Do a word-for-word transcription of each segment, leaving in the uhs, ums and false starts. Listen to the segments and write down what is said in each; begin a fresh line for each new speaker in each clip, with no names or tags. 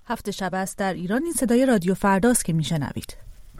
هفت شب است در ایران. این صدای رادیو فرداست که میشنوید.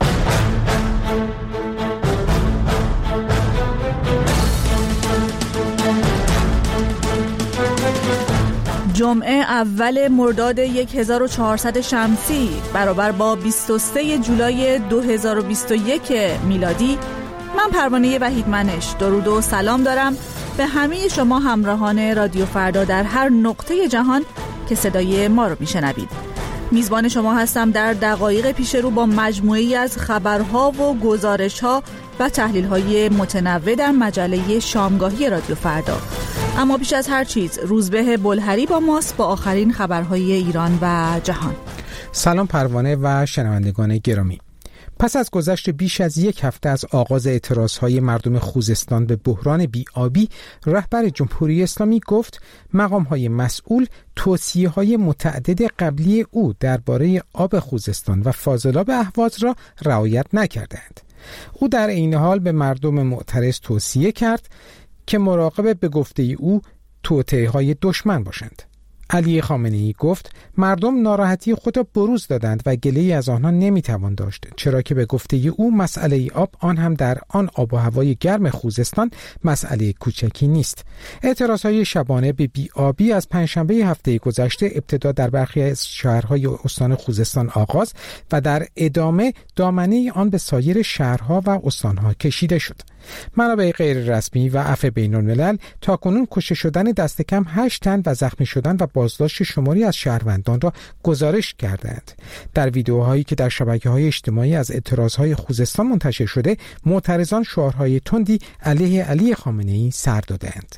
جمعه اول مرداد هزار و چهارصد شمسی برابر با بیست و سوم جولای دو هزار و بیست و یک میلادی. من پروانه وحیدمنش درود و سلام دارم به همه شما همراهان رادیو فردا در هر نقطه جهان که صدای ما رو میشنوید. میزبان شما هستم در دقایق پیش رو با مجموعه‌ای از خبرها و گزارش‌ها و تحلیل‌های متنوع در مجله شامگاهی رادیو فردا. اما پیش از هر چیز روزبه بلهری با ماست با آخرین خبرهای ایران و جهان.
سلام پروانه و شنوندگان گرامی. پس از گذشت بیش از یک هفته از آغاز اعتراضهای مردم خوزستان به بحران بی‌آبی، رهبر جمهوری اسلامی گفت مقام‌های مسئول توصیه‌های متعدد قبلی او درباره آب خوزستان و فاضلاب اهواز را رعایت نکردند. او در عین حال به مردم معترض توصیه کرد که مراقب به گفته او توطئه‌های دشمن باشند. علی خامنه‌ای گفت مردم ناراحتی خود را بروز دادند و گله‌ای از آنها نمیتوان داشت، چرا که به گفته او مسئله آب، آن هم در آن آب و هوای گرم خوزستان، مسئله کوچکی نیست. اعتراضهای شبانه به بی‌آبی از پنجشنبه هفته گذشته ابتدا در برخی از شهرهای استان خوزستان آغاز و در ادامه دامنه آن به سایر شهرها و استانها کشیده شد. منابع غیر رسمی و عفو بین الملل تاکنون کشته شدن دست کم هشت تن و زخمی شدن و بازداشت شماری از شهروندان را گزارش کردند. در ویدیوهایی که در شبکه‌های اجتماعی از اعتراضهای خوزستان منتشر شده، معترضان شعارهای تندی علیه علی خامنه‌ای سر دادند.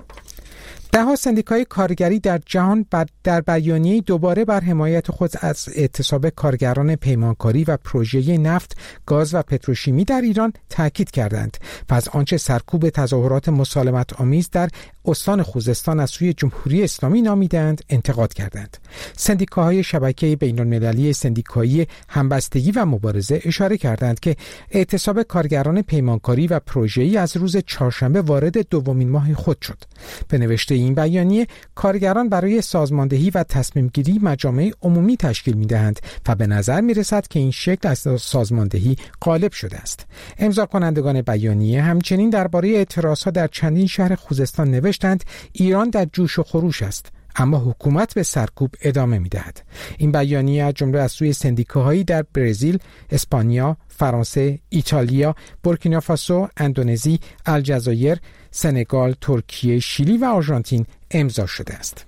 ده‌ها سندیکای کارگری در جهان در بیانیه‌ای دوباره بر حمایت خود از اعتصاب کارگران پیمانکاری و پروژه نفت، گاز و پتروشیمی در ایران تاکید کردند و از آنچه سرکوب تظاهرات مسالمت آمیز در استان خوزستان از سوی جمهوری اسلامی نامیدند انتقاد کردند. سندیکاهای شبکه بین‌المللی سندیکایی همبستگی و مبارزه اشاره کردند که اعتصاب کارگران پیمانکاری و پروژه‌ای از روز چهارشنبه وارد دومین ماه خود شد. به نوشته این بیانیه، کارگران برای سازماندهی و تصمیم گیری مجامع عمومی تشکیل می‌دهند و به نظر می‌رسد که این شکل از سازماندهی غالب شده است. امضا کنندگان بیانیه همچنین درباره اعتراضها در چندین شهر خوزستان نوشتند ایران در جوش و خروش است، اما حکومت به سرکوب ادامه می‌دهد. این بیانیه از جمله از سوی سندیکاهایی در برزیل، اسپانیا، فرانسه، ایتالیا، بورکینافاسو، اندونزی، الجزایر، سنگال، ترکیه، شیلی و آرژانتین امضا شده است.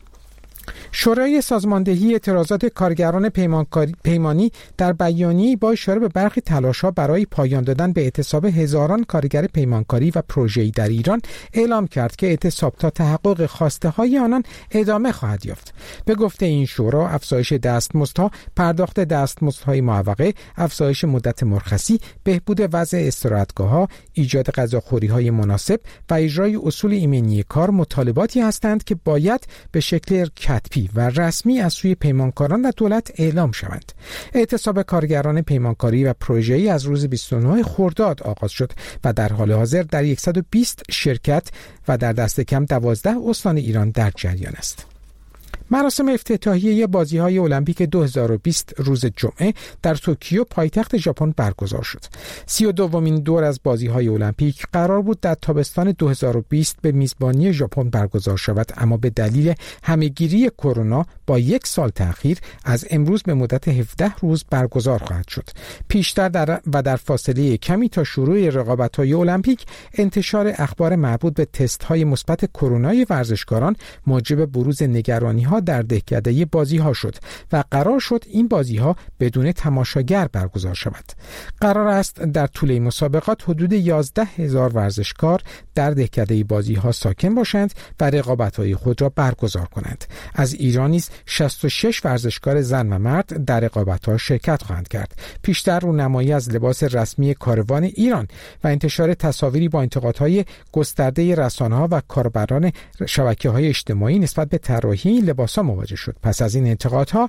شورای سازماندهی اعتراضات کارگران پیمانی در بیانیه‌ای با اشاره به برخی تلاش‌ها برای پایان دادن به اعتصاب هزاران کارگر پیمانکاری و پروژه‌ای در ایران اعلام کرد که اعتصاب تا تحقق خواسته‌های آنان ادامه خواهد یافت. به گفته این شورا، افزایش دستمزدها، پرداخت دستمزدهای معوقه، افزایش مدت مرخصی، بهبود وضع استراحتگاه‌ها، ایجاد غذاخوری‌های مناسب و اجرای اصول ایمنی کار مطالباتی هستند که باید به شکل کتبی و رسمی از سوی پیمانکاران و دولت اعلام شوند. اعتصاب کارگران پیمانکاری و پروژه‌ای از روز بیست و نهم خرداد آغاز شد و در حال حاضر در صد و بیست شرکت و در دست کم دوازده استان ایران در جریان است. مراسم افتتاحیه بازی‌های المپیک دو هزار و بیست روز جمعه در توکیو پایتخت ژاپن برگزار شد. سی و دومین دور از بازی‌های المپیک قرار بود در تابستان دو هزار و بیست به میزبانی ژاپن برگزار شود، اما به دلیل همه‌گیری کرونا با یک سال تأخیر از امروز به مدت هفده روز برگزار خواهد شد. پیشتر در و در فاصله کمی تا شروع رقابت‌های المپیک، انتشار اخبار مربوط به تست‌های مثبت کرونای ورزشکاران موجب بروز نگرانی‌ها در دهکده بازی‌ها شد و قرار شد این بازی‌ها بدون تماشاگر برگزار شود. قرار است در طول مسابقات حدود یازده هزار ورزشکار در دهکده بازی‌ها ساکن باشند و رقابت‌های خود را برگزار کنند. از ایران نیز شصت و شش ورزشکار زن و مرد در رقابت‌ها شرکت خواهند کرد. پیشتر رونمایی از لباس رسمی کاروان ایران و انتشار تصاویری با انتقادهای گسترده رسانه‌ها و کاربران شبکه‌های اجتماعی نسبت به طراحی لباس‌ها مواجه شد. پس از این انتقادها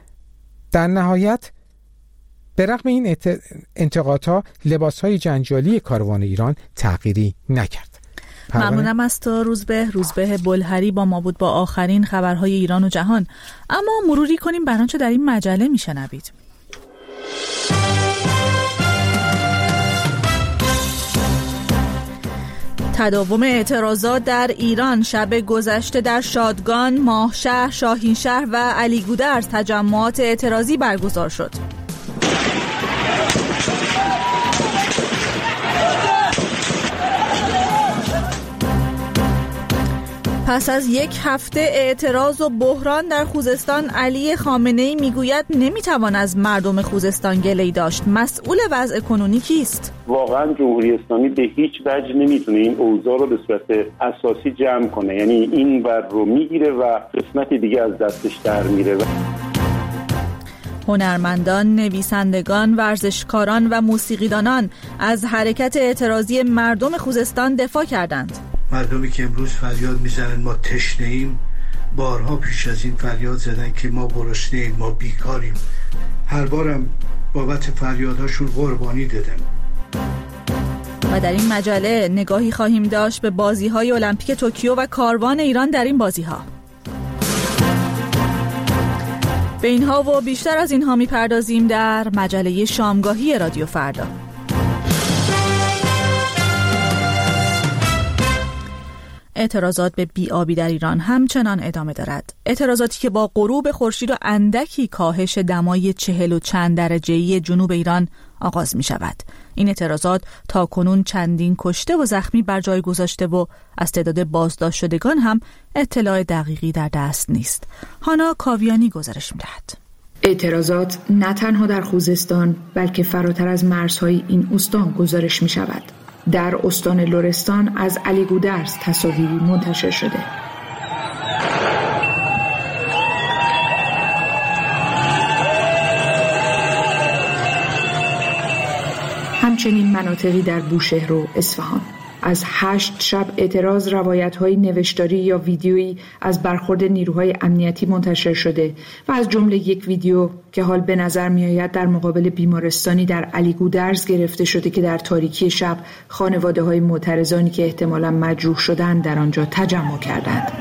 در نهایت به رغم این انتقادها لباس‌های جنجالی کاروان ایران تغییری نکرد.
ممنونم از تو روزبه. روزبه بلهری با ما بود با آخرین خبرهای ایران و جهان. اما مروری کنیم بر آنچه در این مجله میشنوید. تداوم اعتراضات در ایران. شب گذشته در شادگان، ماهشهر، شاهینشهر و علیگودرز تجمعات اعتراضی برگزار شد. پس از یک هفته اعتراض و بحران در خوزستان، علی خامنه‌ای میگوید نمیتوان از مردم خوزستان گله‌ای داشت. مسئول وضع کنونی کیست؟
واقعا جمهوری اسلامی به هیچ وجه نمیتونه این اوضاع رو به صورت اساسی جمع کنه، یعنی این ور رو میگیره و قسمت دیگه از دستش در میره.
هنرمندان، نویسندگان، ورزشکاران و موسیقیدانان از حرکت اعتراضی مردم خوزستان دفاع کردند.
مردمی که امروز فریاد میزنن ما تشنه‌ایم، بارها پیش از این فریاد زدن که ما گرسنه‌ایم، ما بیکاریم. هر بارم بابت فریادهاشون قربانی دادن.
و در این مجله نگاهی خواهیم داشت به بازی‌های المپیک توکیو و کاروان ایران در این بازی‌ها. به اینها و بیشتر از اینها می‌پردازیم در مجله شامگاهی رادیو فردا. اعتراضات به بی‌آبی در ایران همچنان ادامه دارد. اعتراضاتی که با غروب خورشید و اندکی کاهش دمای چهل و چند درجه‌ای جنوب ایران آغاز می شود. این اعتراضات تا کنون چندین کشته و زخمی بر جای گذاشته و از تعداد بازداشت شدگان هم اطلاع دقیقی در دست نیست. هانا کاویانی گزارش می دهد.
اعتراضات نه تنها در خوزستان بلکه فراتر از مرزهای این استان گزارش می شود. در استان لرستان از علیگودرز تصاویری منتشر شده. همچنین مناطقی در بوشهر و اصفهان. از هشت شب اعتراض روایت‌های نوشتاری یا ویدیویی از برخورد نیروهای امنیتی منتشر شده و از جمله یک ویدیو که حال به نظر می‌آید در مقابل بیمارستانی در علیگودرز گرفته شده که در تاریکی شب خانواده‌های معترضانی که احتمالاً مجروح شدند در آنجا تجمع کردند.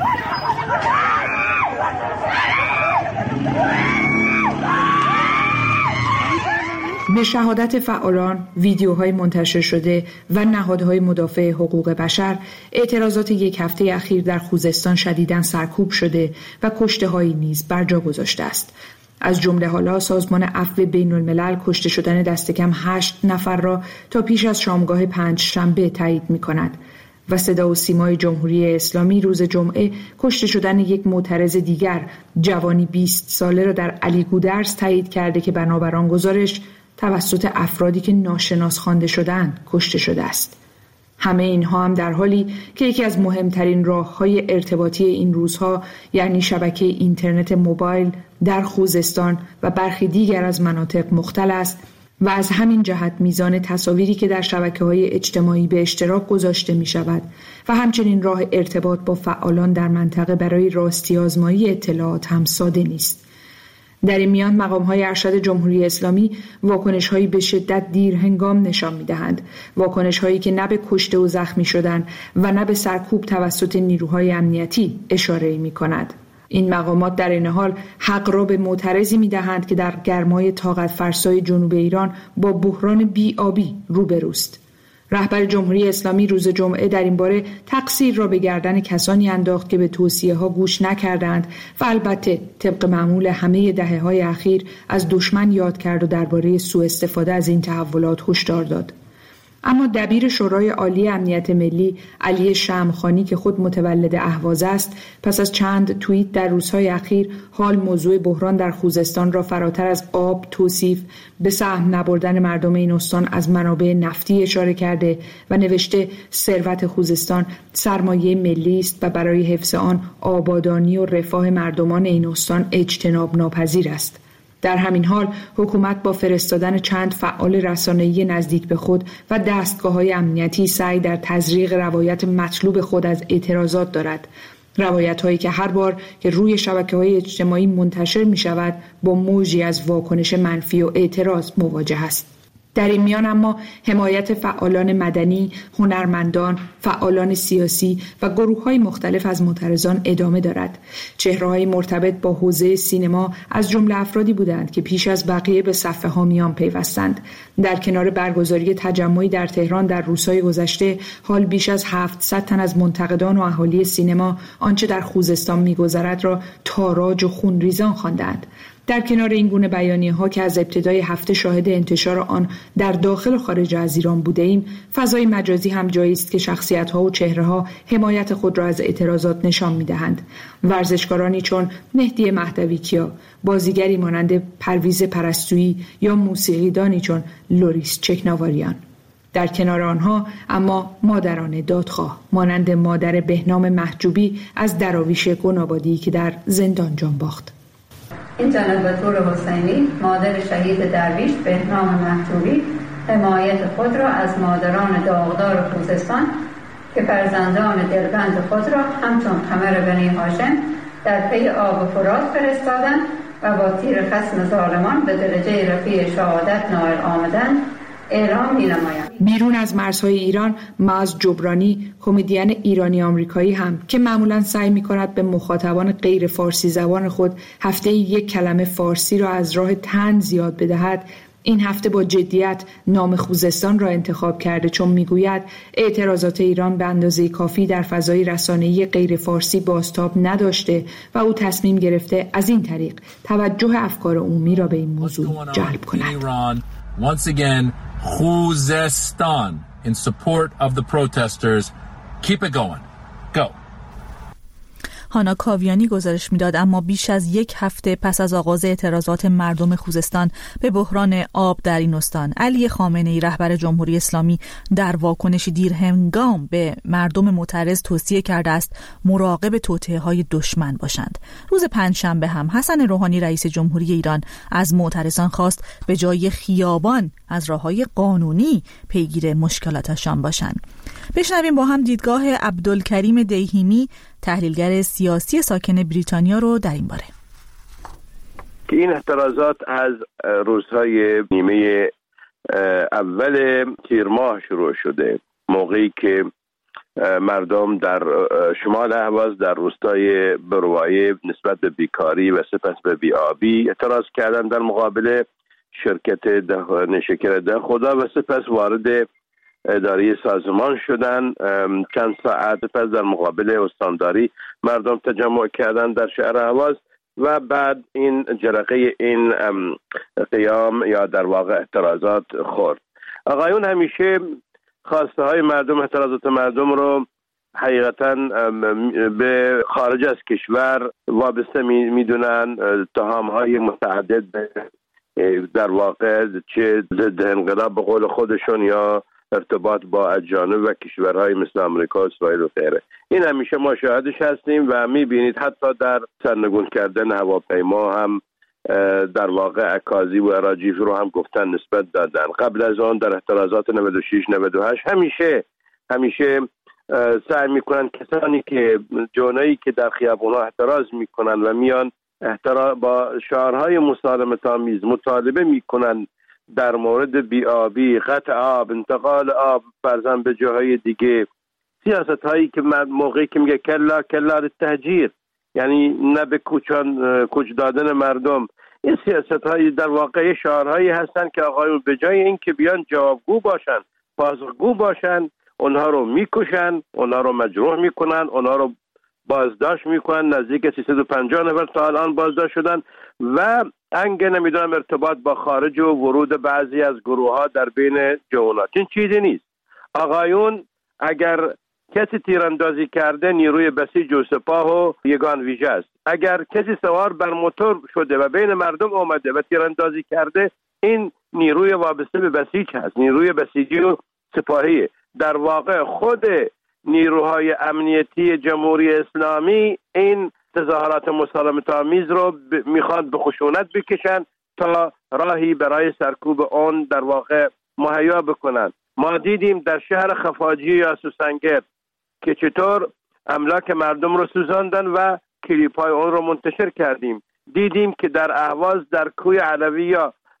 به شهادت فعالان، ویدیوهای منتشر شده و نهادهای مدافع حقوق بشر، اعتراضات یک هفته اخیر در خوزستان شدیداً سرکوب شده و کشته‌هایی نیز بر جا گذاشته است. از جمله حالا سازمان عفو بین الملل کشته شدن دست کم هشت نفر را تا پیش از شامگاه پنج شنبه تایید می‌کند و صدا و سیمای جمهوری اسلامی روز جمعه کشته شدن یک معترض دیگر، جوانی بیست ساله را در علیگودرز تایید کرده که بنابر آن گزارش توسط افرادی که ناشناس خوانده شدند کشته شده است. همه اینها هم در حالی که یکی از مهمترین راه‌های ارتباطی این روزها یعنی شبکه اینترنت موبایل در خوزستان و برخی دیگر از مناطق مختل است و از همین جهت میزان تصاویری که در شبکه‌های اجتماعی به اشتراک گذاشته می‌شود و همچنین راه ارتباط با فعالان در منطقه برای راستی آزمایی اطلاعات هم ساده نیست. در این میان مقام‌های ارشد جمهوری اسلامی واکنش‌هایی به شدت دیر هنگام نشان می‌دهند، واکنش‌هایی که نه به کشته و زخمی شدن و نه به سرکوب توسط نیروهای امنیتی اشاره می‌کند. این مقامات در این حال حق را به معترضی می‌دهند که در گرمای طاقت فرسای جنوب ایران با بحران بی‌آبی روبروست. رهبر جمهوری اسلامی روز جمعه در این باره تقصیر را به گردن کسانی انداخت که به توصیه‌ها گوش نکردند و البته طبق معمول همه دهه‌های اخیر از دشمن یاد کرد و درباره سوء استفاده از این تحولات هشدار داد. اما دبیر شورای عالی امنیت ملی علی شمخانی که خود متولد اهواز است، پس از چند توییت در روزهای اخیر حال موضوع بحران در خوزستان را فراتر از آب توصیف، به سهم نبردن مردم این استان از منابع نفتی اشاره کرده و نوشته ثروت خوزستان سرمایه ملی است و برای حفظ آن آبادانی و رفاه مردمان این استان اجتناب ناپذیر است. در همین حال حکومت با فرستادن چند فعال رسانه‌ای نزدیک به خود و دستگاه‌های امنیتی سعی در تزریق روایت مطلوب خود از اعتراضات دارد. روایت‌هایی که هر بار که روی شبکه‌های اجتماعی منتشر می‌شود با موجی از واکنش منفی و اعتراض مواجه است. در این میان اما حمایت فعالان مدنی، هنرمندان، فعالان سیاسی و گروه‌های مختلف از معترضان ادامه دارد. چهره‌های مرتبط با حوزه سینما از جمله افرادی بودند که پیش از بقیه به صف حامیان پیوستند. در کنار برگزاری تجمعی در تهران در روزهای گذشته، حال بیش از هفتصد تن از منتقدان و اهالی سینما آنچه در خوزستان می‌گذرد را تاراج و خونریزان خواندند. در کنار این گونه بیانیه‌ها که از ابتدای هفته شاهد انتشار آن در داخل و خارج از ایران بوده‌ایم، فضای مجازی هم جایی است که شخصیت‌ها و چهره‌ها حمایت خود را از اعتراضات نشان می‌دهند. ورزشکارانی چون مهدی مهدوی‌کیا، بازیگری مانند پرویز پرستویی یا موسیقیدانی چون لوریس چکناواریان. در کنار آنها اما مادران دادخواه مانند مادر بهنام محجوبی از دراویش گنابادی که در زندان جان باخت.
این جناب بطور حسینی، مادر شهید درویش بهنام محجوبی، حمایت خود را از مادران داغدار خوزستان که فرزندان دلبند خود را همچون قمر بنی هاشم در پی آب فرات فرستادند و با تیر خصم ظالمان به درجه رفیع شهادت نائل آمدند اعلام می‌نمایند.
بیرون از مرزهای ایران، معاذ جبرانی، کمدین ایرانی آمریکایی هم که معمولاً سعی می‌کند به مخاطبان غیر فارسی زبان خود هفته یک کلمه فارسی را از راه طنز یاد بدهد، این هفته با جدیت نام خوزستان را انتخاب کرده، چون میگوید اعتراضات ایران به اندازه کافی در فضای رسانه‌ای غیر فارسی بازتاب نداشته و او تصمیم گرفته از این طریق توجه افکار عمومی را به این موضوع جلب کند.
Once again, Khuzestan in support of the protesters. Keep it going. Go.
هانا کاویانی گزارش میداد. اما بیش از یک هفته پس از آغاز اعتراضات مردم خوزستان به بحران آب در این استان، علی خامنه‌ای رهبر جمهوری اسلامی در واکنشی دیرهنگام به مردم معترض توصیه کرده است مراقب توطئه‌های دشمن باشند. روز پنجشنبه هم حسن روحانی رئیس جمهوری ایران از معترضان خواست به جای خیابان از راه‌های قانونی پیگیر مشکلاتشان باشند. بشنویم با هم دیدگاه عبدالکریم دیهیمی، تحلیلگر سیاسی ساکن بریتانیا رو در این باره.
که این اعتراضات از روزهای نیمه اول تیر ماه شروع شده، موقعی که مردم در شمال اهواز در روستای بروایه نسبت به بیکاری و سپس به بی‌آبی اعتراض کردن در مقابل شرکت نشکر ده خدا و سپس وارد اداره سازمان شدن. چند ساعت پس در مقابل استانداری مردم تجمع کردن در شهر اهواز و بعد این جرقه این قیام یا در واقع اعتراضات خورد. آقایون همیشه خواسته های مردم، اعتراضات مردم رو حقیقتا به خارج از کشور وابسته میدونن. اتهام های متعدد در واقع چه ضد انقلاب به قول خودشون یا ارتباط با اجانب و کشورهای مثل آمریکا، اسرائیل و غیره. این همیشه ما شاهدش هستیم و میبینید حتی در سرنگون کردن هواپیما هم در واقع عکازی و اراجیف رو هم گفتن نسبت دادن. قبل از آن در اعتراضات نود و شش نود و هشت همیشه همیشه سعی میکنن کسانی که جونایی که در خیابونها اعتراض میکنن و میان احترام با شعارهای مسالمت آمیز مطالبه میکنن در مورد بی‌آبی، قطع آب، انتقال آب فرزن به جاهای دیگه، سیاست هایی که موقعی که میگه کلا کلا تهجیر، یعنی نه به کوچان کوچ دادن مردم، این سیاست هایی در واقع شعارهایی هستن که آقایون به جای این که بیان جوابگو باشن، پاسخگو باشن، اونها رو میکشن، اونها رو مجروح میکنن، اونها رو بازداشت میکنن. نزدیک سیصد و پنجاه نفر تا الان بازداشت شدن و انگه نمیدونم ارتباط با خارج و ورود بعضی از گروه ها در بین جوانات. این چیزی نیست آقایون. اگر کسی تیراندازی کرده نیروی بسیج و سپاه و یگان ویژه است. اگر کسی سوار بر موتور شده و بین مردم اومده و تیراندازی کرده، این نیروی وابسته به بسیج هست، نیروی بسیجی و سپاهی. در واقع خود نیروهای امنیتی جمهوری اسلامی این تظاهرات مسالمت آمیز رو ب... میخواد به خشونت بکشن تا راهی برای سرکوب اون در واقع مهیا بکنن. ما دیدیم در شهر خفاجی یا سوسنگر که چطور املاک مردم رو سوزاندن و کلیپ های اون رو منتشر کردیم. دیدیم که در اهواز در کوی علوی یا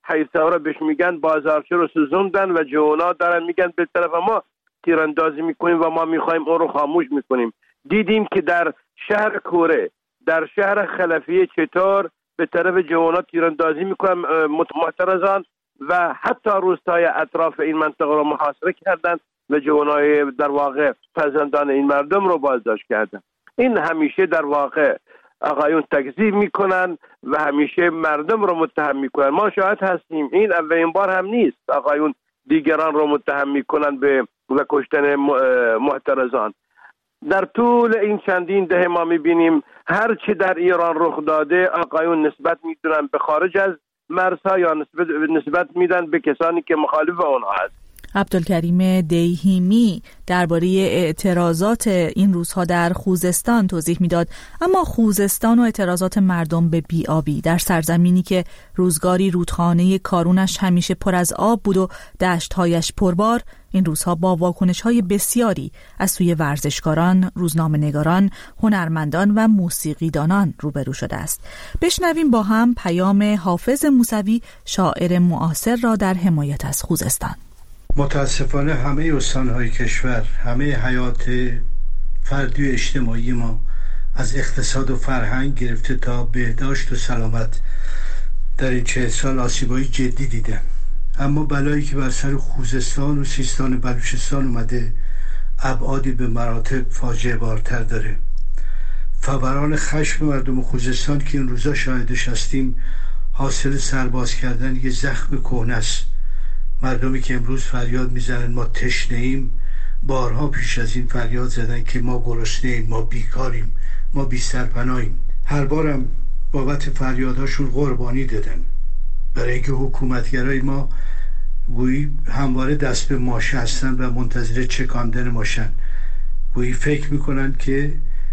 حیثه را بهش میگن بازارچه رو سوزوندن و جوانا دارن میگن به طرف ما تیراندازی میکنیم و ما میخوایم اون رو خاموش میکنیم. دیدیم که در شهر کوره، در شهر خلفیه چطور به طرف جوانا تیراندازی میکنن معترضان و حتی روستای اطراف این منطقه رو محاصره کردن و جوانای در واقع فرزندان این مردم رو بازداشت کردن. این همیشه در واقع آقایون تکذیب میکنن و همیشه مردم رو متهم میکنن. ما شاهد هستیم، این اولین بار هم نیست آقایون دیگران رو متهم میکنن به و کشتن معترضان. در طول این چندین دهه ما میبینیم هر چی در ایران رخ داده آقایون نسبت میدونن به خارج از مرزها یا نسبت, نسبت میدن به کسانی که مخالف اونها هست.
عبدالکریم دیهیمی درباره اعتراضات این روزها در خوزستان توضیح میداد. اما خوزستان و اعتراضات مردم به بی‌آبی در سرزمینی که روزگاری رودخانه کارونش همیشه پر از آب بود و دشت‌هایش پربار، این روزها با واکنش‌های بسیاری از سوی ورزشکاران، روزنامه‌نگاران، هنرمندان و موسیقیدانان روبرو شده است. بشنویم با هم پیام حافظ موسوی، شاعر معاصر را در حمایت از خوزستان.
متاسفانه همه استان‌های کشور، همه حیات فردی و اجتماعی ما از اقتصاد و فرهنگ گرفته تا بهداشت و سلامت در این چه سال آسیب‌های جدی دیدن. اما بلایی که بر سر خوزستان و سیستان و بلوچستان اومده ابعادی به مراتب فاجعه بارتر داره. فوران خشم مردم خوزستان که این روزا شاهدش هستیم حاصل سرباز کردن یه زخم کهنه است. مردمی که امروز فریاد میزنن ما تشنه‌ایم، بارها پیش از این فریاد زدن که ما گرسنه‌ایم، ما بیکاریم، ما بی سرپناهیم. هر بارم بابت فریادهاشون قربانی دادن، برای اینکه حکومتگرای ما گویی همواره دست به ماشه هستن و منتظر چکاندن ماشن. گویی فکر میکنن که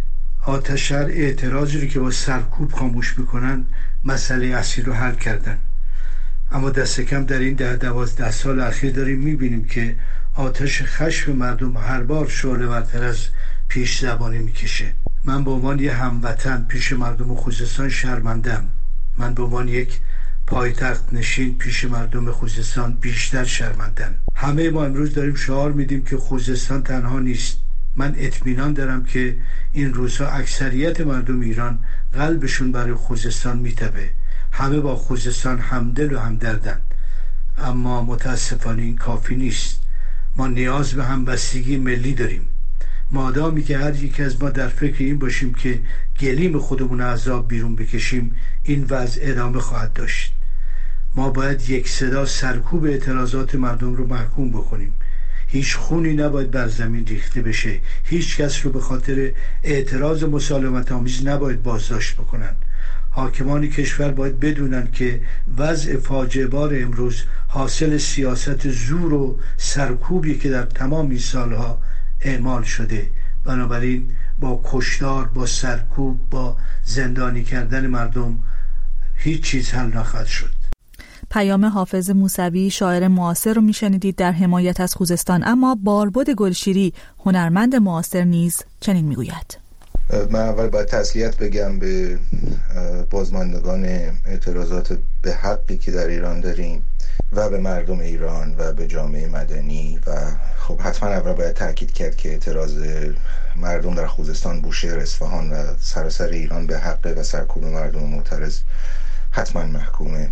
آتش‌سر اعتراضی رو که با سرکوب خاموش میکنن مسئله اصلی رو حل کردن. اما دست کم در این ده دوازده سال اخیر داریم میبینیم که آتش خشم مردم هر بار شعله ورتر از پیش زبانی میکشه. من به عنوان یک هموطن پیش مردم خوزستان شرمندم. من به عنوان یک پایتخت نشین پیش مردم خوزستان بیشتر شرمندم. همه ما امروز داریم شعار میدیم که خوزستان تنها نیست. من اطمینان دارم که این روزها اکثریت مردم ایران قلبشون برای خوزستان میتبه. همه با خوزستان همدل و همدردن. اما متاسفانه این کافی نیست. ما نیاز به همبستگی ملی داریم. مادامی که هر یک از ما در فکر این باشیم که گلیم خودمون از آب بیرون بکشیم، این وضع ادامه خواهد داشت. ما باید یک صدا سرکوب اعتراضات مردم رو محکوم بکنیم. هیچ خونی نباید بر زمین ریخته بشه. هیچ کس رو به خاطر اعتراض مسالمت آمیز نباید بازداشت بکنن. حاکمان کشور باید بدونن که وضع فاجعه بار امروز حاصل سیاست زور و سرکوبی که در تمام این سالها اعمال شده. بنابراین با کشتار، با سرکوب، با زندانی کردن مردم هیچ چیز حل نخواهد شد.
پیام حافظ موسوی، شاعر معاصر رو میشنیدید در حمایت از خوزستان. اما باربد گلشیری، هنرمند معاصر نیز چنین میگوید:
من اول باید تسلیت بگم به بازماندگان اعتراضات به حقی که در ایران داریم و به مردم ایران و به جامعه مدنی. و خب حتما اول باید تاکید کرد که اعتراض مردم در خوزستان، بوشهر، اصفهان و سراسر ایران به حق و سرکوب مردم معترض حتما محکومه.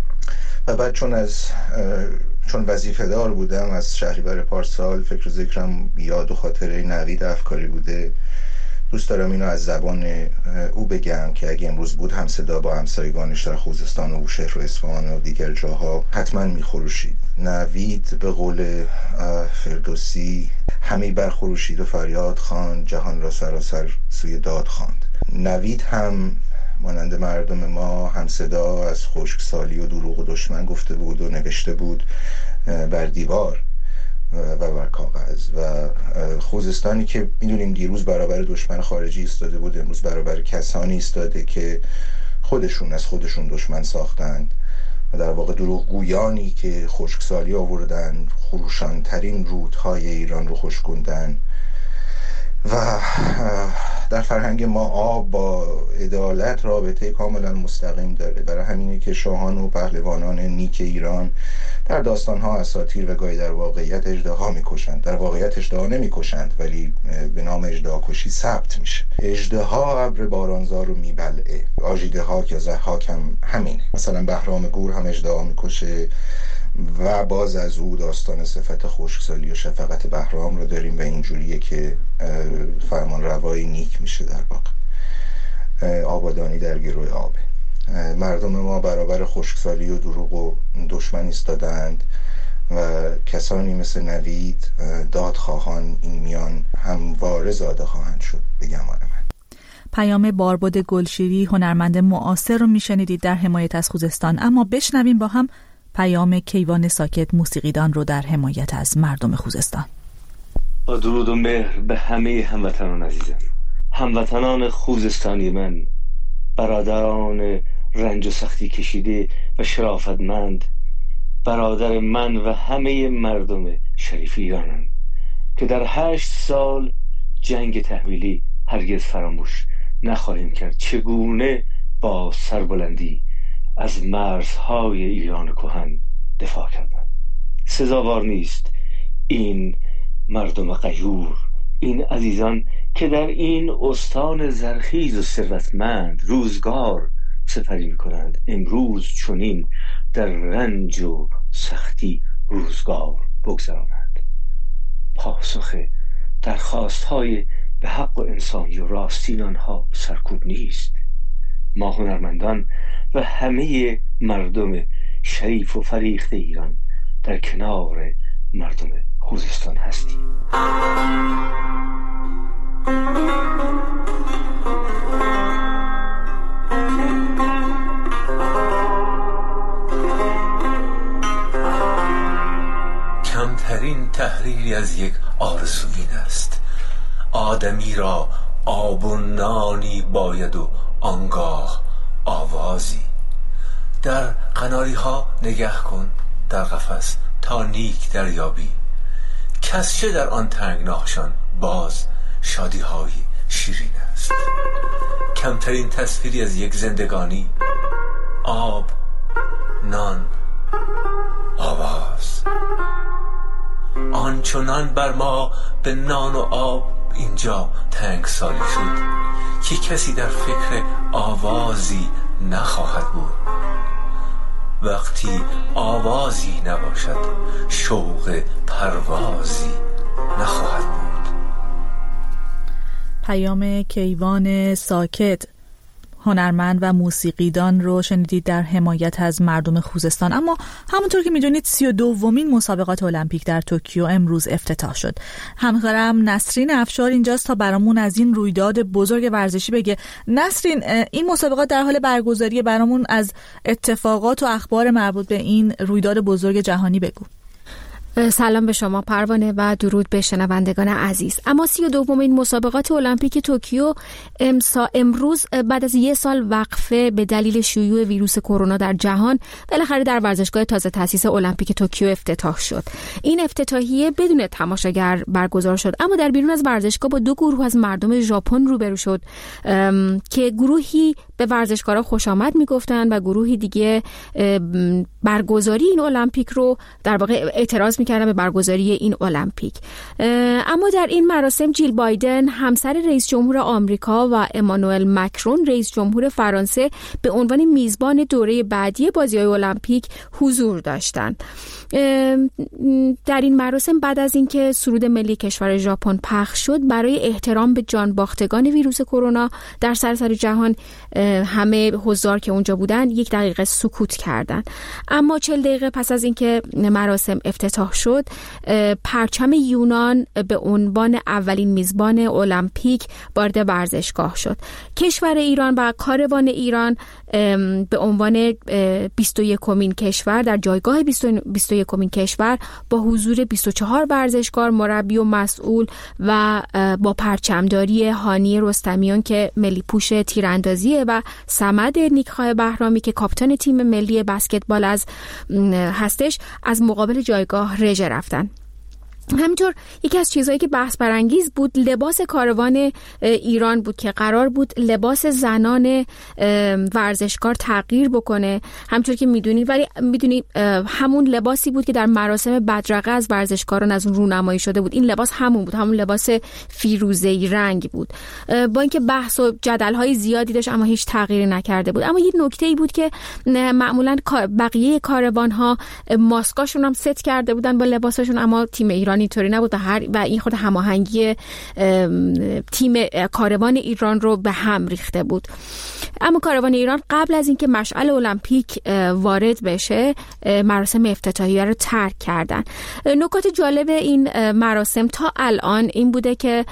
و بعد چون از چون وظیفه دار بودم از شهریور پارسال، فکر و ذکرم یاد و خاطره نوید افکاری بوده. دوست دارم اینو از زبان او بگم که اگه امروز بود هم صدا با همسایگانش در خوزستان و بوشهر و اصفهان و دیگر جاها حتما میخروشید. نوید به قول فردوسی همی برخروشید و فریاد خواند، جهان را سراسر سوی داد خواند. نوید هم مانند مردم ما هم صدا از خشکسالی و دروغ و دشمن گفته بود و نوشته بود بر دیوار و بر کاغذ. و خوزستانی که میدونیم دیروز برابر دشمن خارجی ایستاده بود، امروز برابر کسانی ایستاده که خودشون از خودشون دشمن ساختند و در واقع دروغ گویانی که خشکسالی آوردن، خروشانترین رودهای ایران رو خشکوندن و در فرهنگ ما آب با عدالت رابطه کاملا مستقیم داره. برای همینه که شاهان و پهلوانان نیک ایران در داستان‌ها، اساطیر و گاهی در واقعیت اژدها می‌کشند. در واقعیت اژدها نمی‌کشند ولی به نام اژدهاکشی ثبت میشه. اژدها ابر بارانزا رو میبلعه. آژیدهاک یا ضحاک هم همینه. مثلا بهرام گور هم اژدها میکشه و باز از او داستان صفت خشکسالی و شفقت بهرام رو داریم و اینجوریه که فرمان روایی نیک میشه. در واقع آبادانی در گروه آبه. مردم ما برابر خشکسالی و دروغ و دشمن ایستادند و کسانی مثل نوید دادخواهان این میان همواره زاده خواهند شد به گمان من.
پیام باربد گلشیری هنرمند معاصر رو میشنیدید در حمایت از خوزستان، اما بشنویم با هم پیام کیوان ساکت موسیقیدان رو در حمایت از مردم خوزستان.
با درود و مهر به همه هموطنان عزیزم، هموطنان خوزستانی من، برادران رنج و سختی کشیده و شرافتمند، برادر من و همه مردم شریف ایرانم که در هشت سال جنگ تحمیلی هرگز فراموش نخواهیم کرد چگونه با سربلندی از مرزهای ایران کهن دفاع کردند. سزاوار نیست این مردم غیور، این عزیزان که در این استان زرخیز و ثروتمند روزگار سپری می‌کنند، امروز چنین در رنج و سختی روزگار بگذرانند. پاسخ درخواست‌های به حق و انسانی و راستین آنها سرکوب نیست. ما هنرمندان و همه مردم شریف و فریخته ایران در کنار مردم خوزستان هستیم.
کمترین تحریری از یک آرزو این است: آدمی را آب و نانی باید و آنگاه آوازی. در قناری ها نگه کن در قفس تا نیک دریابی، کس چه در آن تنگناهشان باز شادی های شیرین است. کمترین تصویری از یک زندگانی: آب، نان، آواز. آنچنان بر ما به نان و آب اینجا تنگ سالی شد که کسی در فکر آوازی نخواهد بود. وقتی آوازی نباشد شوق پروازی نخواهد بود.
پیام کیوان ساکت هنرمند و موسیقیدان رو شنیدید در حمایت از مردم خوزستان. اما همونطور که میدونید سی و دومین مسابقات المپیک در توکیو امروز افتتاح شد. همکارم نسرین افشار اینجاست تا برامون از این رویداد بزرگ ورزشی بگه. نسرین، این مسابقات در حال برگزاری، برامون از اتفاقات و اخبار مربوط به این رویداد بزرگ جهانی بگو.
سلام به شما پروانه و درود به شنوندگان عزیز. اما سی و دومین مسابقات المپیک توکیو امسا امروز بعد از یک سال وقفه به دلیل شیوع ویروس کرونا در جهان بالاخره در ورزشگاه تازه تأسیس المپیک توکیو افتتاح شد. این افتتاحیه بدون تماشاگر برگزار شد، اما در بیرون از ورزشگاه با دو گروه از مردم ژاپن روبرو شد که گروهی به ورزشکارا خوش آمد میگفتن و گروهی دیگه برگزاری این المپیک رو در واقع اعتراض میکردن به برگزاری این المپیک. اما در این مراسم جیل بایدن همسر رئیس جمهور آمریکا و امانوئل مکرون رئیس جمهور فرانسه به عنوان میزبان دوره بعدی بازی‌های المپیک حضور داشتند. در این مراسم بعد از اینکه سرود ملی کشور ژاپن پخش شد، برای احترام به جان باختگان ویروس کرونا در سراسر جهان همه حضار که اونجا بودن یک دقیقه سکوت کردند. اما چهل دقیقه پس از اینکه مراسم افتتاح شد، پرچم یونان به عنوان اولین میزبان المپیک وارد ورزشگاه شد. کشور ایران و کاروان ایران به عنوان بیست و یکمین کشور در جایگاه بیست و یکمین کشور با حضور بیست و چهار ورزشکار، مربی و مسئول و با پرچمداری هانی رستمیان که ملی پوش تیراندازیه و صمد نیکخواه بهرامی که کاپیتان تیم ملی بسکتبال از هستش از مقابل جایگاه رژه رفتن. همینطور یکی از چیزهایی که بحث برانگیز بود لباس کاروان ایران بود که قرار بود لباس زنان ورزشکار تغییر بکنه، همونطور که میدونی، ولی میدونی همون لباسی بود که در مراسم بدرقه از ورزشکاران از اون رونمایی شده بود. این لباس همون بود، همون لباس فیروزه‌ای رنگ بود، با اینکه بحث و جدل‌های زیادی داشت اما هیچ تغییری نکرده بود. اما یه نکته‌ای بود که معمولاً بقیه کاروان‌ها ماسکاشون هم ست کرده بودن با لباسشون، اما تیم ایران اینطوری نبود و هر و این خود هماهنگی تیم کاروان ایران رو به هم ریخته بود. اما کاروان ایران قبل از اینکه مشعل المپیک وارد بشه مراسم افتتاحیه رو ترک کردن. نکات جالب این مراسم تا الان این بوده که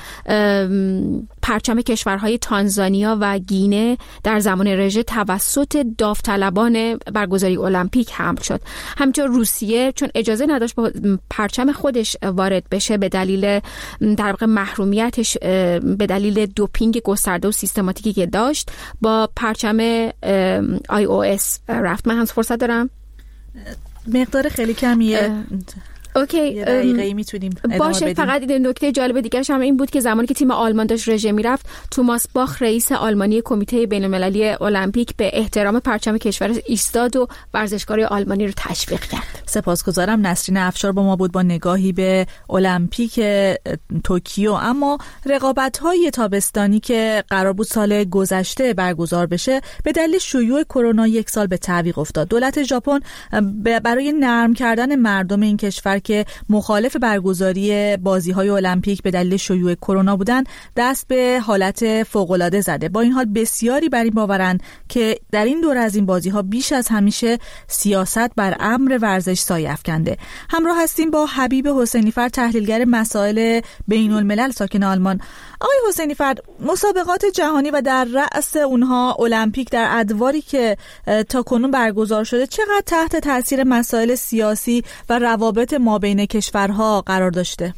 پرچم کشورهای تانزانیا و گینه در زمان رژه توسط داوطلبان برگزاری المپیک حمل شد. همچنین روسیه چون اجازه نداشت با پرچم خودش وارد بشه به دلیل در واقع محرومیتش به دلیل دوپینگ گسترده و سیستماتیکی که داشت، با پرچم آی او اس رفت. من هم فرصت دارم
مقدار خیلی کمیه،
اوکی
دقیقه میتونیم
باشه
بدیم.
فقط نکته جالب دیگرش هم این بود که زمانی که تیم آلمان داشت رژه میرفت، توماس باخ رئیس آلمانی کمیته بین‌المللی المپیک به احترام پرچم کشور ایستاد و ورزشکارای آلمانی رو تشویق کرد.
سپاسگزارم. نسرین افشار با ما بود با نگاهی به المپیک توکیو. اما رقابت‌های تابستانی که قرار بود سال گذشته برگزار بشه به دلیل شیوع کرونا یک سال به تعویق افتاد. دولت ژاپن برای نرم کردن مردم این کشور که مخالف برگزاری بازی‌های المپیک به دلیل شیوع کرونا بودن دست به حالت فوق‌العاده زده. با این حال بسیاری بر این باورند که در این دوره از این بازی‌ها بیش از همیشه سیاست بر امر ورزش سایه افکنده. همراه هستیم با حبیب حسینی‌فر، تحلیلگر مسائل بین‌الملل ساکن آلمان. آقای حسینی‌فر، مسابقات جهانی و در رأس اونها المپیک در ادواری که تا کنون برگزار شده چقدر تحت تاثیر مسائل سیاسی و روابط مابین کشورها قرار داشته؟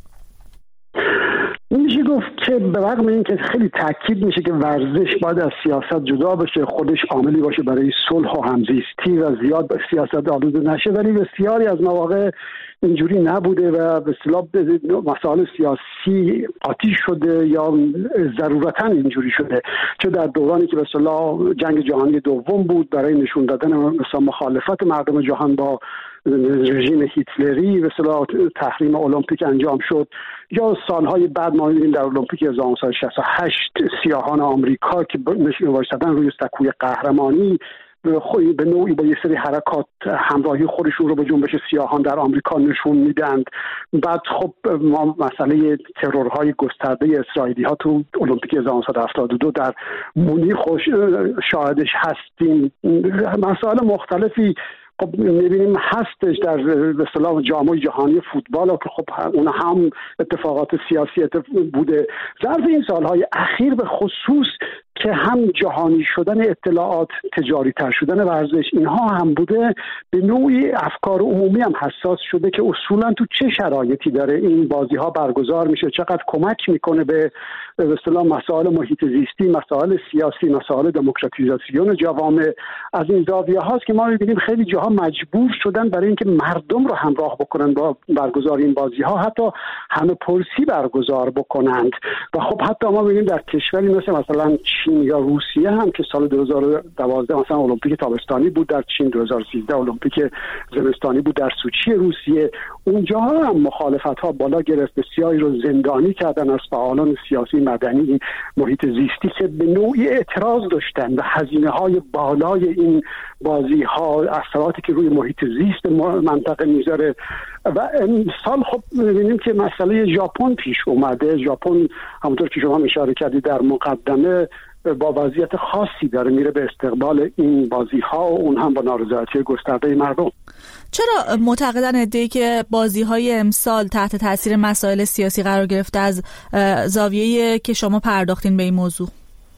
میشه گفت که به رغم اینکه خیلی تاکید میشه که ورزش باید از سیاست جدا بشه، خودش عاملی باشه برای صلح و همزیستی و زیاد به سیاست آلوده نشه، ولی بسیاری از مواقع اینجوری نبوده و به اصطلاح مسائل سیاسی قاطی شده یا ضرورتاً اینجوری شده. چه در دورانی که به اصطلاح جنگ جهانی دوم بود برای نشون دادن مثلا مخالفت مردم جهان با رژیم هیتلری به اصطلاح تحریم المپیک انجام شد، یا سالهای بعد ما می‌بینیم در المپیک هزار و نهصد و شصت و هشت سیاهان آمریکا که نشون وایسادن روی سکوی قهرمانی به نوعی با یه سری حرکات همراهی خودشون رو به جنبش سیاهان در آمریکا نشون میدن. بعد خب ما مسئله ترورهای گسترده اسرائیلی ها تو المپیک هزار و نهصد و هفتاد و دو در مونیخ شاهدش هستیم. مسائل مختلفی خب می‌بینیم هستش در به اصطلاح جام جهانی فوتبال که خب اون هم اتفاقات سیاسی بوده. ظرف این سالهای اخیر به خصوص که هم جهانی شدن اطلاعات، تجاری تر شدن ورزش، اینها هم بوده، به نوعی افکار عمومی هم حساس شده که اصولا تو چه شرایطی داره این بازی ها برگزار میشه، چقدر کمک میکنه به به اصطلاح مسائل محیط زیستی، مسائل سیاسی، مسائل دموکراتیزاسیون جوامع. از این زاویه هاست که ما میبینیم خیلی جاها مجبور شدن برای اینکه مردم رو همراه بکنن با برگزاری این بازی ها حتی همه پرسی برگزار بکنند. و خب حتی ما میبینیم در کشوری مثل مثلا چین یا روسیه هم که سال دو هزار و دوازده مثلا المپیک تابستانی بود در چین، دو هزار و سیزده المپیک زمستانی بود در سوچی روسیه، اونجا هم مخالفت ها بالا گرفت، بسیاری رو زندانی کردن از فعالان سیاسی، مدنی، محیط زیستی که به نوعی اعتراض داشتن و هزینه های بالای این بازی ها، اثراتی که روی محیط زیست منطقه میذاره. و امسال خب می‌بینیم که مسئله ژاپن پیش اومده. ژاپن همونطور که شما اشاره کردید در مقدمه با وضعیت خاصی داره میره به استقبال این بازی ها و اون هم با نارضایتی گسترده مردم.
چرا معتقدن عده‌ای که بازی های امسال تحت تاثیر مسائل سیاسی قرار گرفته از زاویه‌ای که شما پرداختین به این موضوع؟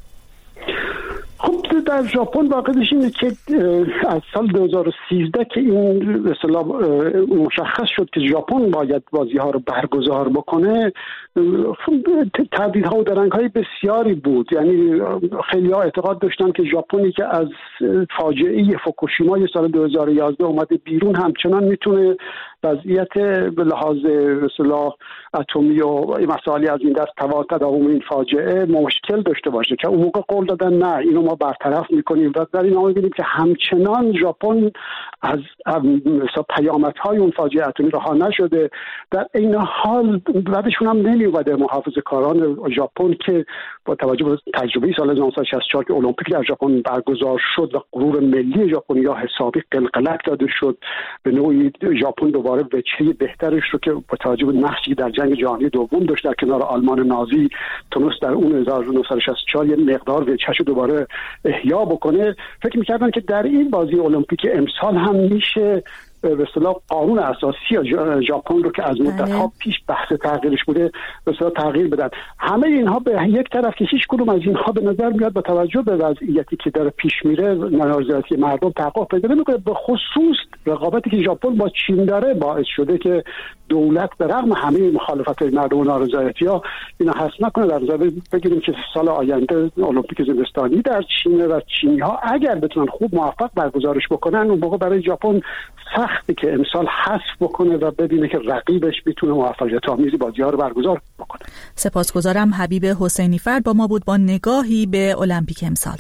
خب در ژاپن واقعش اینه که از سال دو هزار و سیزده که این به اصطلاح مشخص شد که ژاپن باید بازی‌ها رو برگزار بکنه، تردیدها و درنگ‌های بسیاری بود. یعنی خیلی‌ها اعتقاد داشتن که ژاپنی که از فاجعه فوکوشیما سال دو هزار و یازده اومده بیرون همچنان میتونه وضعیت به لحاظ اصطلاح اتمی و مسائلی از این دست تداوم این فاجعه مشکل داشته باشه که اون موقع قول دادن نه اینو ما برطرف میکنیم و در این حال می‌بینیم که همچنان ژاپن از مثلا پیامدهای اون فاجعه اتمی رها نشده. در این حال بعدشون هم نمیومده محافظه‌کاران ژاپن که با توجه به تجربه سال هزار و نهصد و شصت و چهار که المپیک در ژاپن برگزار شد و غرور ملی ژاپنیا حسابی قلقلک داده شد، به نوعی ژاپن دوباره وجهه بهترش رو که با توجه به نقشی در جنگ جهانی دوم داشت در کنار آلمان نازی تونست در اون هزار و نهصد و شصت و چهار یه مقدار وجهش رو دوباره احیا بکنه. فکر می‌کردن که در این بازی المپیک امسال هم میشه به اصطلاح قانون اساسی ژاپن رو که از مدت‌ها پیش بحث تغییرش بوده به اصطلاح تغییر بدن. همه اینها به یک طرف که هیچ کدوم از اینها به نظر میاد با توجه به وضعیتی که داره پیش میره نارضایتی مردم تحقق پیدا نمی‌کنه. به خصوص رقابتی که ژاپن با چین داره باعث شده که دولت به رغم همه مخالفت‌های مردم و نارضایتی‌ها اینا حس نکنه. در نظر بگیریم که سال آینده المپیک زمستانی در چین و چینی‌ها اگر بتونن خوب موفق برگزارش بکنن اون موقع برای ژاپن سخته که امسال حذف بکنه و ببینه که رقیبش میتونه موفقیت آمیزی بازی‌ها رو برگزار بکنه.
سپاسگزارم. حبیب حسینی فرد با ما بود با نگاهی به المپیک امسال.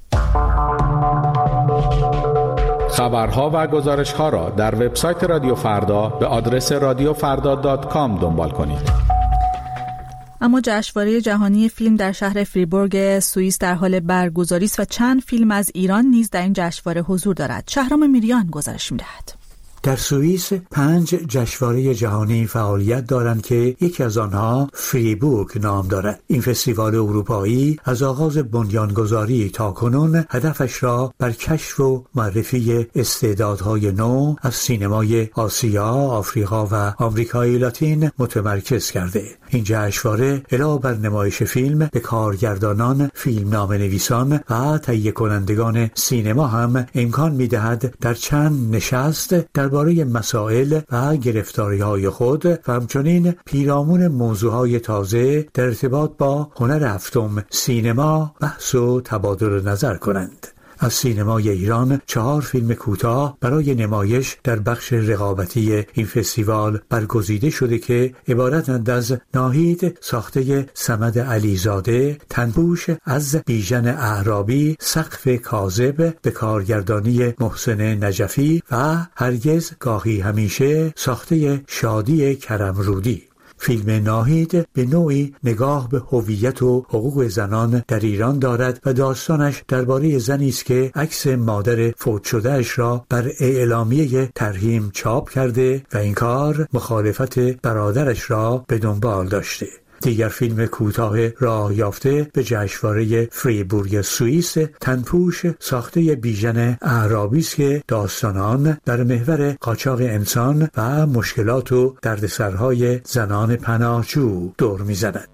خبرها و گزارش‌ها را در وبسایت رادیو فردا به آدرس رادیو فردا دات کام دنبال کنید.
اما جشنواره جهانی فیلم در شهر فریبورگ سوئیس در حال برگزاری است و چند فیلم از ایران نیز در این جشنواره حضور دارد. شهرام میریان گزارش می‌دهد.
در سوئیس پنج جشنواره جهانی فعالیت دارند که یکی از آنها فریبورگ نام دارد. این فستیوال اروپایی از آغاز بنیانگذاری تا کنون هدفش را بر کشف و معرفی استعدادهای نو از سینمای آسیا، آفریقا و آمریکای لاتین متمرکز کرده. این جشنواره علاوه بر نمایش فیلم به کارگردانان، فیلمنامه‌نویسان و تهیه کنندگان سینما هم امکان می‌دهد در چند نشست درباره مسائل و گرفتاری‌های خود و همچنین پیرامون موضوعهای تازه در ارتباط با هنر هفتم سینما بحث و تبادل نظر کنند. از سینمای ایران چهار فیلم کوتاه برای نمایش در بخش رقابتی این فستیوال برگزیده شده که عبارتند از ناهید ساخته صمد علیزاده، تنپوش از بیژن اعرابی، سقف کاذب به کارگردانی محسن نجفی و هرگز گاهی همیشه ساخته شادی کرمرودی. فیلم ناهید به نوعی نگاه به هویت و حقوق زنان در ایران دارد و داستانش درباره زنی است که عکس مادر فوت شده‌اش را بر اعلامیه ترحیم چاپ کرده و این کار مخالفت برادرش را به دنبال داشته. دیگر فیلم کوتاه راه یافته به جشنواره فریبورگ سوئیس تنپوش ساخته بیژن اعرابی است که داستان آن در محور قاچاق انسان و مشکلات و دردسرهای زنان پناهجو دور می‌زند.